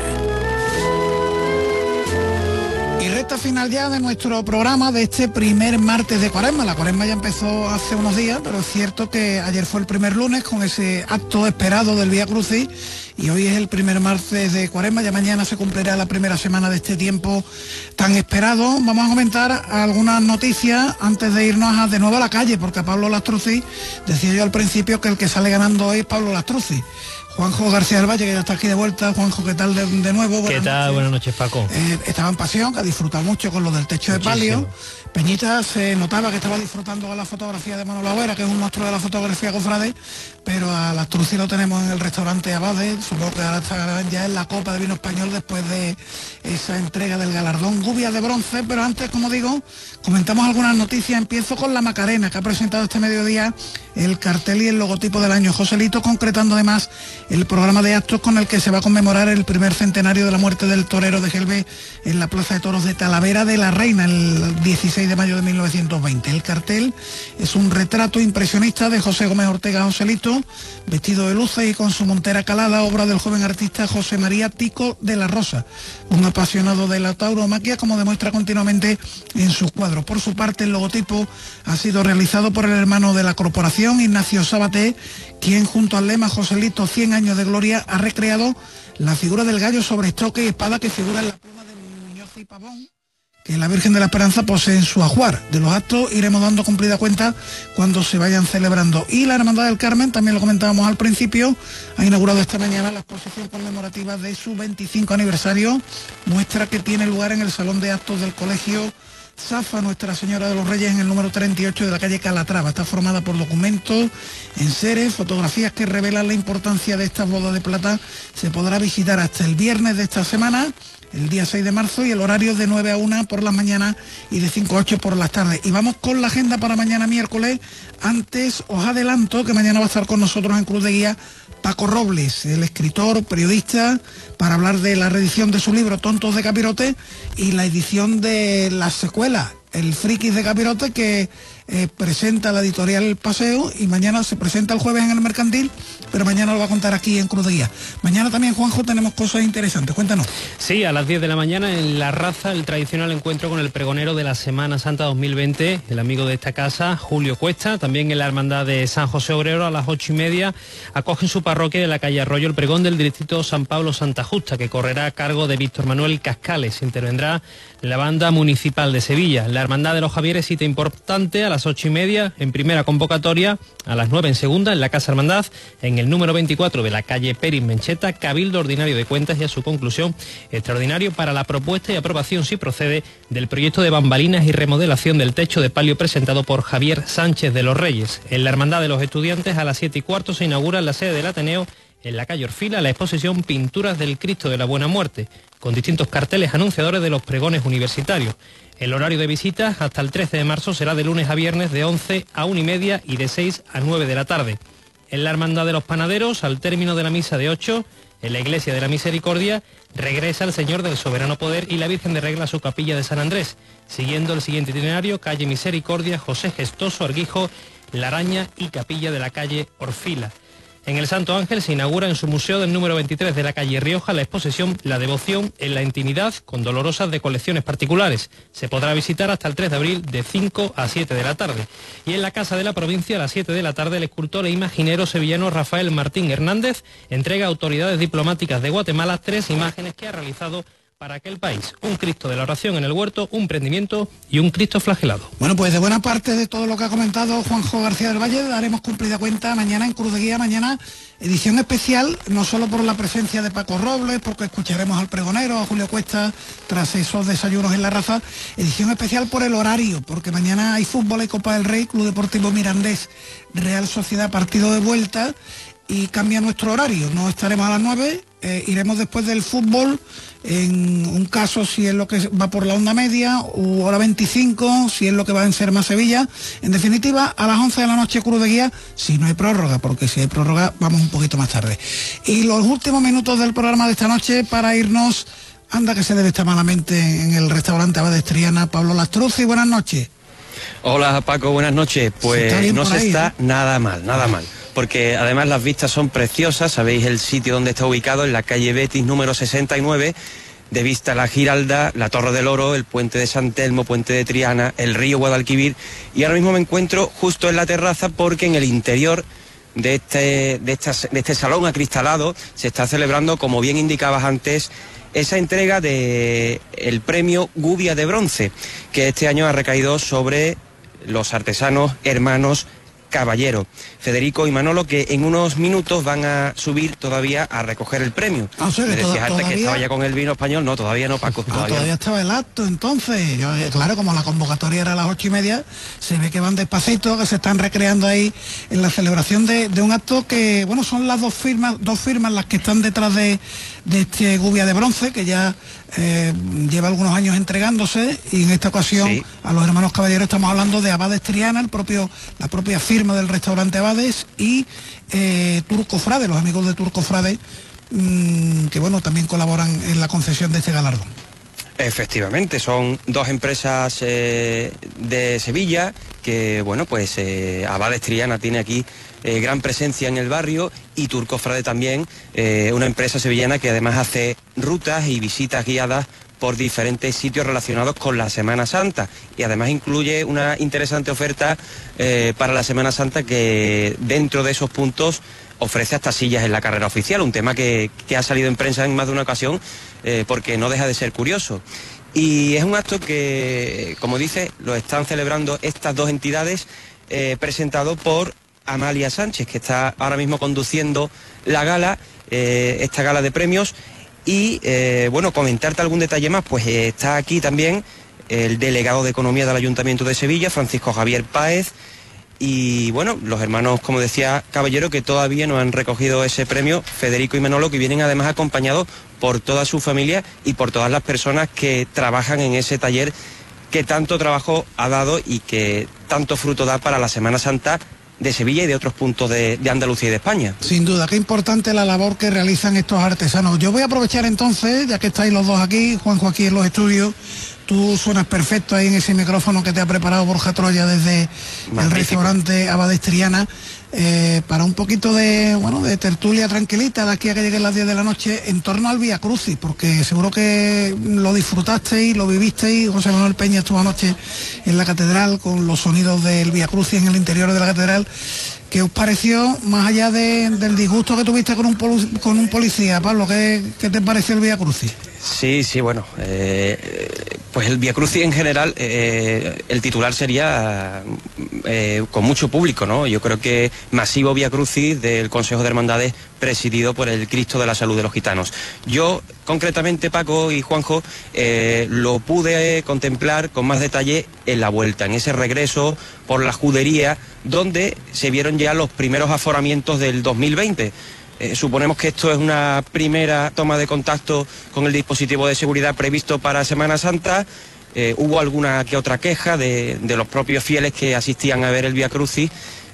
Y recta final ya de nuestro programa de este primer martes de Cuaresma. La Cuaresma ya empezó hace unos días, pero es cierto que ayer fue el primer lunes con ese acto esperado del Vía Crucis y hoy es el primer martes de Cuaresma. Ya mañana se cumplirá la primera semana de este tiempo tan esperado. Vamos a comentar algunas noticias antes de irnos de nuevo a la calle, porque a Pablo Lastruzzi decía yo al principio que el que sale ganando hoy es Pablo Lastruzzi. Juanjo García del Valle, que ya está aquí de vuelta. Juanjo, ¿qué tal de nuevo? ¿Qué tal? Buenas noches, Paco. Estaba en pasión, que ha disfrutado mucho con lo del techo de palio. Peñita se notaba que estaba disfrutando con la fotografía de Manolo Agüera, que es un monstruo de la fotografía cofrade, pero a Lastruzzi lo tenemos en el restaurante Abade. Supongo que ahora está ya en la Copa de Vino Español después de esa entrega del galardón Gubia de bronce. Pero antes, como digo, comentamos algunas noticias. Empiezo con la Macarena, que ha presentado este mediodía el cartel y el logotipo del año. Joselito concretando además el programa de actos con el que se va a conmemorar el primer centenario de la muerte del torero de Gelbe en la Plaza de Toros de Talavera de la Reina, el 16 de mayo de 1920. El cartel es un retrato impresionista de José Gómez Ortega Joselito, vestido de luces y con su montera calada, obra del joven artista José María Tico de la Rosa, un apasionado de la tauromaquia, como demuestra continuamente en sus cuadros. Por su parte, el logotipo ha sido realizado por el hermano de la corporación, Ignacio Sabaté, quien junto al lema Joselito 100 años de gloria ha recreado la figura del gallo sobre estoque y espada que figura en la pluma de Muñoz y Pavón, que la Virgen de la Esperanza posee en su ajuar. De los actos iremos dando cumplida cuenta cuando se vayan celebrando. Y la Hermandad del Carmen, también lo comentábamos al principio, ha inaugurado esta mañana la exposición conmemorativa de su 25 aniversario, muestra que tiene lugar en el Salón de Actos del Colegio Zafa Nuestra Señora de los Reyes, en el número 38 de la calle Calatrava. Está formada por documentos, enseres, fotografías que revelan la importancia de estas bodas de plata. Se podrá visitar hasta el viernes de esta semana, el día 6 de marzo, y el horario de 9 a 1 por las mañanas y de 5 a 8 por las tardes. Y vamos con la agenda para mañana miércoles. Antes os adelanto que mañana va a estar con nosotros en Cruz de Guía Paco Robles, el escritor, periodista, para hablar de la reedición de su libro Tontos de Capirote y la edición de la secuela, El Frikis de Capirote, que presenta la editorial El Paseo, y mañana se presenta el jueves en el Mercantil, pero mañana lo va a contar aquí en Cruz de Guía. Mañana también, Juanjo, tenemos cosas interesantes, cuéntanos. Sí, a las 10 de la mañana en La Raza, el tradicional encuentro con el pregonero de la Semana Santa 2020, el amigo de esta casa, Julio Cuesta. También en la Hermandad de San José Obrero a las 8:30 acoge en su parroquia de la calle Arroyo el pregón del distrito San Pablo Santa Justa, que correrá a cargo de Víctor Manuel Cascales. Intervendrá la banda municipal de Sevilla. La Hermandad de los Javieres, cita importante, a las 8:30 en primera convocatoria, a las 9 en segunda en la Casa Hermandad, en el número 24 de la calle Peris Mencheta, Cabildo Ordinario de Cuentas, y a su conclusión extraordinario para la propuesta y aprobación, si procede, del proyecto de bambalinas y remodelación del techo de palio presentado por Javier Sánchez de los Reyes. En la Hermandad de los Estudiantes, a las 7:15 se inaugura en la sede del Ateneo, en la calle Orfila, la exposición Pinturas del Cristo de la Buena Muerte, con distintos carteles anunciadores de los pregones universitarios. El horario de visitas hasta el 13 de marzo será de lunes a viernes de 11 a 1:30 y de 6 a 9 de la tarde. En la Hermandad de los Panaderos, al término de la misa de 8, en la Iglesia de la Misericordia, regresa el Señor del Soberano Poder y la Virgen de Regla a su capilla de San Andrés, siguiendo el siguiente itinerario: calle Misericordia, José Gestoso, Arguijo, La Araña y capilla de la calle Orfila. En el Santo Ángel se inaugura en su museo del número 23 de la calle Rioja la exposición La Devoción en la Intimidad, con dolorosas de colecciones particulares. Se podrá visitar hasta el 3 de abril de 5 a 7 de la tarde. Y en la Casa de la Provincia, a las 7 de la tarde, el escultor e imaginero sevillano Rafael Martín Hernández entrega a autoridades diplomáticas de Guatemala 3 imágenes que ha realizado para aquel país: un Cristo de la Oración en el Huerto, un prendimiento y un Cristo flagelado. Bueno, pues de buena parte de todo lo que ha comentado Juanjo García del Valle daremos cumplida cuenta mañana en Cruz de Guía. Mañana edición especial, no solo por la presencia de Paco Robles, porque escucharemos al pregonero, a Julio Cuesta, tras esos desayunos en La Raza. Edición especial por el horario, porque mañana hay fútbol y Copa del Rey, Club Deportivo Mirandés, Real Sociedad, partido de vuelta, y cambia nuestro horario. No estaremos a las 9, iremos después del fútbol, en un caso si es lo que va por la onda media, u hora 25, si es lo que va en Ser Más Sevilla. En definitiva, a las 11 de la noche Cruz de Guía, si no hay prórroga, porque si hay prórroga vamos un poquito más tarde. Y los últimos minutos del programa de esta noche para irnos, anda que se debe estar malamente en el restaurante Abades Triana. Pablo Lastruzzi, buenas noches. Hola Paco, buenas noches. Pues no se está nada mal, porque además las vistas son preciosas. Sabéis el sitio donde está ubicado, en la calle Betis número 69, de vista a la Giralda, la Torre del Oro, el puente de San Telmo, puente de Triana, el río Guadalquivir, y ahora mismo me encuentro justo en la terraza porque en el interior de este salón acristalado se está celebrando, como bien indicabas antes, esa entrega del premio Gubia de Bronce, que este año ha recaído sobre los artesanos hermanos Caballero, Federico y Manolo, que en unos minutos van a subir todavía a recoger el premio. Me decías antes que estaba ya con el vino español. No, todavía no, Paco. Todavía estaba el acto, entonces. Claro, como la convocatoria era a las 8:30, se ve que van despacito, que se están recreando ahí en la celebración de un acto que, bueno, son las dos firmas las que están detrás de este Gubia de Bronce, que ya lleva algunos años entregándose, y en esta ocasión sí, a los hermanos Caballero estamos hablando de Abades Triana, la propia firma del restaurante Abades, y Turco Frade, los amigos de Turco Frade, que bueno, también colaboran en la concesión de este galardón. Efectivamente, son dos empresas de Sevilla que, bueno, pues Abades Triana tiene aquí gran presencia en el barrio, y Turcofrade también, una empresa sevillana que además hace rutas y visitas guiadas por diferentes sitios relacionados con la Semana Santa, y además incluye una interesante oferta para la Semana Santa, que dentro de esos puntos ofrece hasta sillas en la carrera oficial, un tema que ha salido en prensa en más de una ocasión, porque no deja de ser curioso. Y es un acto que, como dice, lo están celebrando estas dos entidades, presentado por Amalia Sánchez, que está ahora mismo conduciendo la gala, esta gala de premios. Y bueno, comentarte algún detalle más, pues está aquí también el delegado de Economía del Ayuntamiento de Sevilla, Francisco Javier Páez, y bueno, los hermanos, como decía Caballero, que todavía no han recogido ese premio, Federico y Manolo, que vienen además acompañados por toda su familia y por todas las personas que trabajan en ese taller que tanto trabajo ha dado y que tanto fruto da para la Semana Santa de Sevilla y de otros puntos de Andalucía y de España. Sin duda, qué importante la labor que realizan estos artesanos. Yo voy a aprovechar entonces, ya que estáis los dos aquí, Juanjo aquí en los estudios, tú suenas perfecto ahí en ese micrófono que te ha preparado Borja Troya desde el restaurante Abades Triana, para un poquito de tertulia tranquilita de aquí a que lleguen las 10 de la noche en torno al Vía Crucis, porque seguro que lo disfrutasteis, lo vivisteis. José Manuel Peña estuvo anoche en la catedral con los sonidos del Vía Crucis en el interior de la catedral. ¿Qué os pareció, más allá del disgusto que tuviste con un policía, Pablo? ¿Qué te pareció el Vía Crucis? Sí, bueno, pues el Vía Crucis en general, el titular sería con mucho público, ¿no? Yo creo que masivo Vía Crucis del Consejo de Hermandades presidido por el Cristo de la Salud de los Gitanos. Yo, concretamente, Paco y Juanjo, lo pude contemplar con más detalle en la vuelta, en ese regreso por la Judería, donde se vieron ya los primeros aforamientos del 2020. Suponemos que esto es una primera toma de contacto con el dispositivo de seguridad previsto para Semana Santa. Hubo alguna que otra queja de los propios fieles que asistían a ver el Vía Crucis,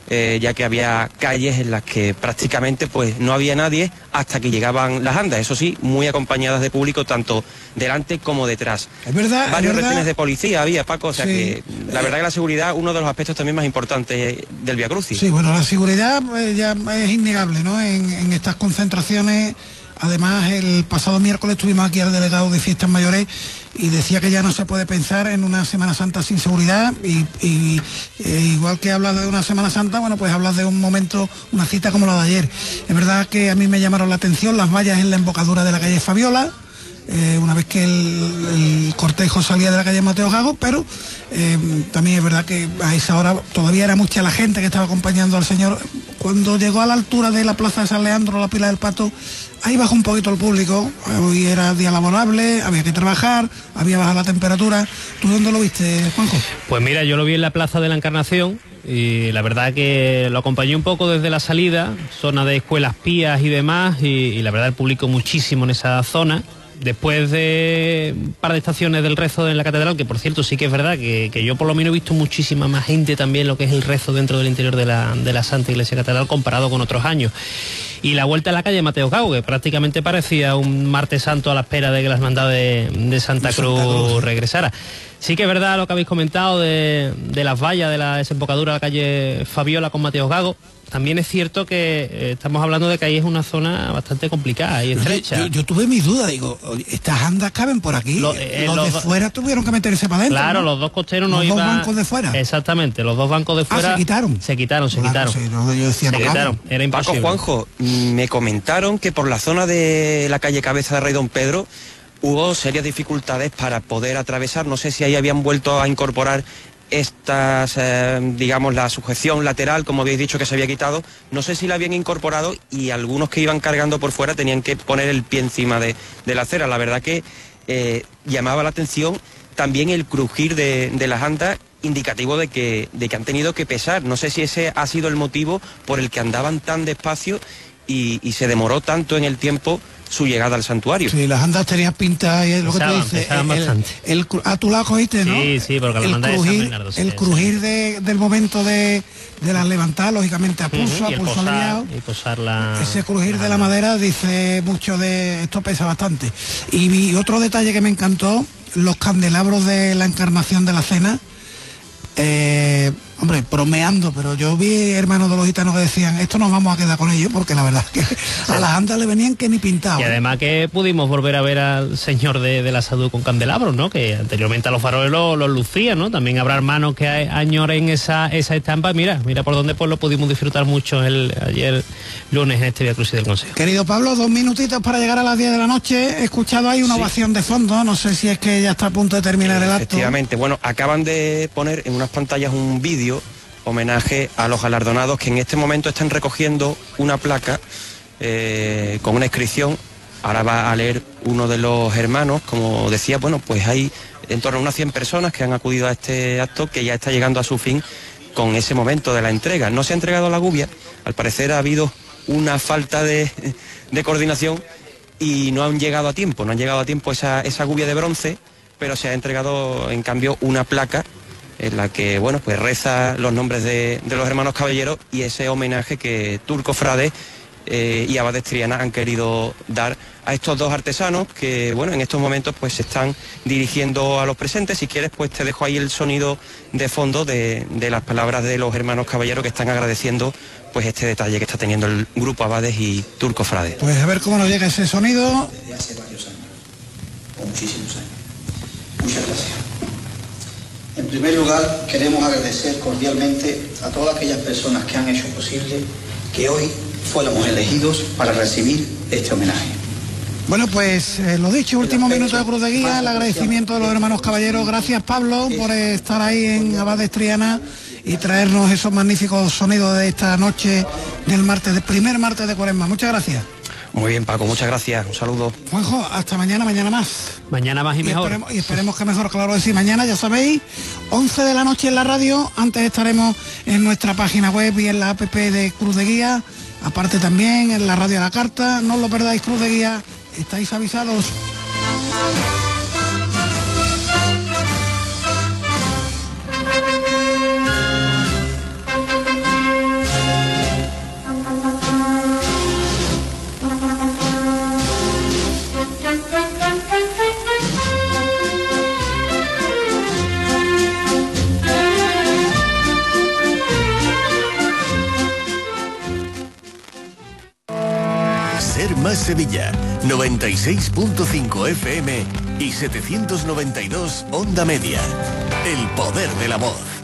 ya que había calles en las que prácticamente pues no había nadie hasta que llegaban las andas, eso sí, muy acompañadas de público tanto delante como detrás. Es verdad. Varios retenes de policía había, Paco, o sea que la verdad que la seguridad, uno de los aspectos también más importantes del Vía Crucis. Sí, bueno, la seguridad ya es innegable, ¿no? En estas concentraciones. Además, el pasado miércoles tuvimos aquí al delegado de Fiestas Mayores y decía que ya no se puede pensar en una Semana Santa sin seguridad, y igual que hablas de una Semana Santa, bueno, pues hablas de un momento, una cita como la de ayer. Es verdad que a mí me llamaron la atención las vallas en la embocadura de la calle Fabiola, una vez que el cortejo salía de la calle Mateo Gago, pero también es verdad que a esa hora todavía era mucha la gente que estaba acompañando al señor. Cuando llegó a la altura de la Plaza de San Leandro, la Pila del Pato, ahí bajó un poquito el público. Hoy era día laborable, había que trabajar, había bajado la temperatura. ¿Tú dónde lo viste, Juanjo? Pues mira, yo lo vi en la Plaza de la Encarnación y la verdad que lo acompañé un poco desde la salida, zona de escuelas pías y demás, y la verdad el público muchísimo en esa zona. Después de un par de estaciones del rezo en la catedral, que por cierto sí que es verdad que yo por lo menos he visto muchísima más gente también lo que es el rezo dentro del interior de la Santa Iglesia Catedral comparado con otros años. Y la vuelta a la calle Mateo Gago, que prácticamente parecía un martes santo a la espera de que la hermandad de Santa Cruz regresara. Sí que es verdad lo que habéis comentado de las vallas de la desembocadura de la calle Fabiola con Mateo Gago. También es cierto que estamos hablando de que ahí es una zona bastante complicada y estrecha. Yo tuve mi duda, digo, estas andas caben por aquí. Los de fuera tuvieron que meterse para adentro. Claro, ¿no? los dos costeros no iban. Los dos bancos de fuera. Exactamente, los dos bancos de fuera. Se quitaron. Se quitaron. Sí, no, yo decía, se quitaron. Era imposible. Paco, Juanjo, me comentaron que por la zona de la calle Cabeza de Rey Don Pedro hubo serias dificultades para poder atravesar. No sé si ahí habían vuelto a incorporar estas, digamos, la sujeción lateral, como habéis dicho que se había quitado. No sé si la habían incorporado y algunos que iban cargando por fuera tenían que poner el pie encima de la acera. La verdad que llamaba la atención también el crujir de las andas, indicativo de que han tenido que pesar. No sé si ese ha sido el motivo por el que andaban tan despacio y se demoró tanto en el tiempo su llegada al santuario. Sí, las andas tenían pinta, y es lo que tú dices. A tu lado cogiste, ¿no? Sí, porque la hermandad de San Bernardo. El crujir del momento de las levantadas, lógicamente a pulso, aliado. Y posar la... Ese crujir de la madera dice mucho de... Esto pesa bastante. Y otro detalle que me encantó, los candelabros de la Encarnación de la Cena, hombre, bromeando, pero yo vi hermanos de los gitanos que decían, esto nos vamos a quedar con ellos, porque la verdad es que a las andas le venían que ni pintados. Y además que pudimos volver a ver al Señor de la Salud con candelabros, ¿no? Que anteriormente a los faroles los lucían, ¿no? También habrá hermanos que añoren esa estampa. Mira por dónde pues lo pudimos disfrutar mucho ayer lunes en este Vía Crucis del Consejo. Querido Pablo, 2 minutitos para llegar a las 10 de la noche. He escuchado ahí una ovación de fondo, no sé si es que ya está a punto de terminar el acto. Efectivamente, bueno, acaban de poner en unas pantallas un vídeo homenaje a los galardonados que en este momento están recogiendo una placa con una inscripción. Ahora va a leer uno de los hermanos. Como decía, bueno, pues hay en torno a unas 100 personas que han acudido a este acto que ya está llegando a su fin con ese momento de la entrega. No se ha entregado la gubia, al parecer ha habido una falta de coordinación y no han llegado a tiempo esa gubia de bronce, pero se ha entregado en cambio una placa en la que, bueno, pues reza los nombres de los hermanos caballeros y ese homenaje que Turco Frade y Abades Triana han querido dar a estos dos artesanos que, bueno, en estos momentos pues se están dirigiendo a los presentes. Si quieres, pues te dejo ahí el sonido de fondo de las palabras de los hermanos caballeros que están agradeciendo pues este detalle que está teniendo el grupo Abades y Turco Frade. Pues a ver cómo nos llega ese sonido. Desde hace varios años, o muchísimos años. Muchas gracias. En primer lugar, queremos agradecer cordialmente a todas aquellas personas que han hecho posible que hoy fuéramos elegidos para recibir este homenaje. Bueno, pues lo dicho, último minuto de Cruz de Guía, el agradecimiento de los hermanos caballeros. Gracias, Pablo, por estar ahí en Abades Triana y traernos esos magníficos sonidos de esta noche del martes, del primer martes de Cuaresma. Muchas gracias. Muy bien, Paco, muchas gracias. Un saludo. Juanjo, hasta mañana más. Mañana más y mejor. Esperemos que mejor, claro que sí. Mañana, ya sabéis, 11 de la noche en la radio. Antes estaremos en nuestra página web y en la app de Cruz de Guía. Aparte también en la radio a la carta. No os lo perdáis, Cruz de Guía. Estáis avisados. Ser Más Sevilla, 96.5 FM y 792 Onda Media. El poder de la voz.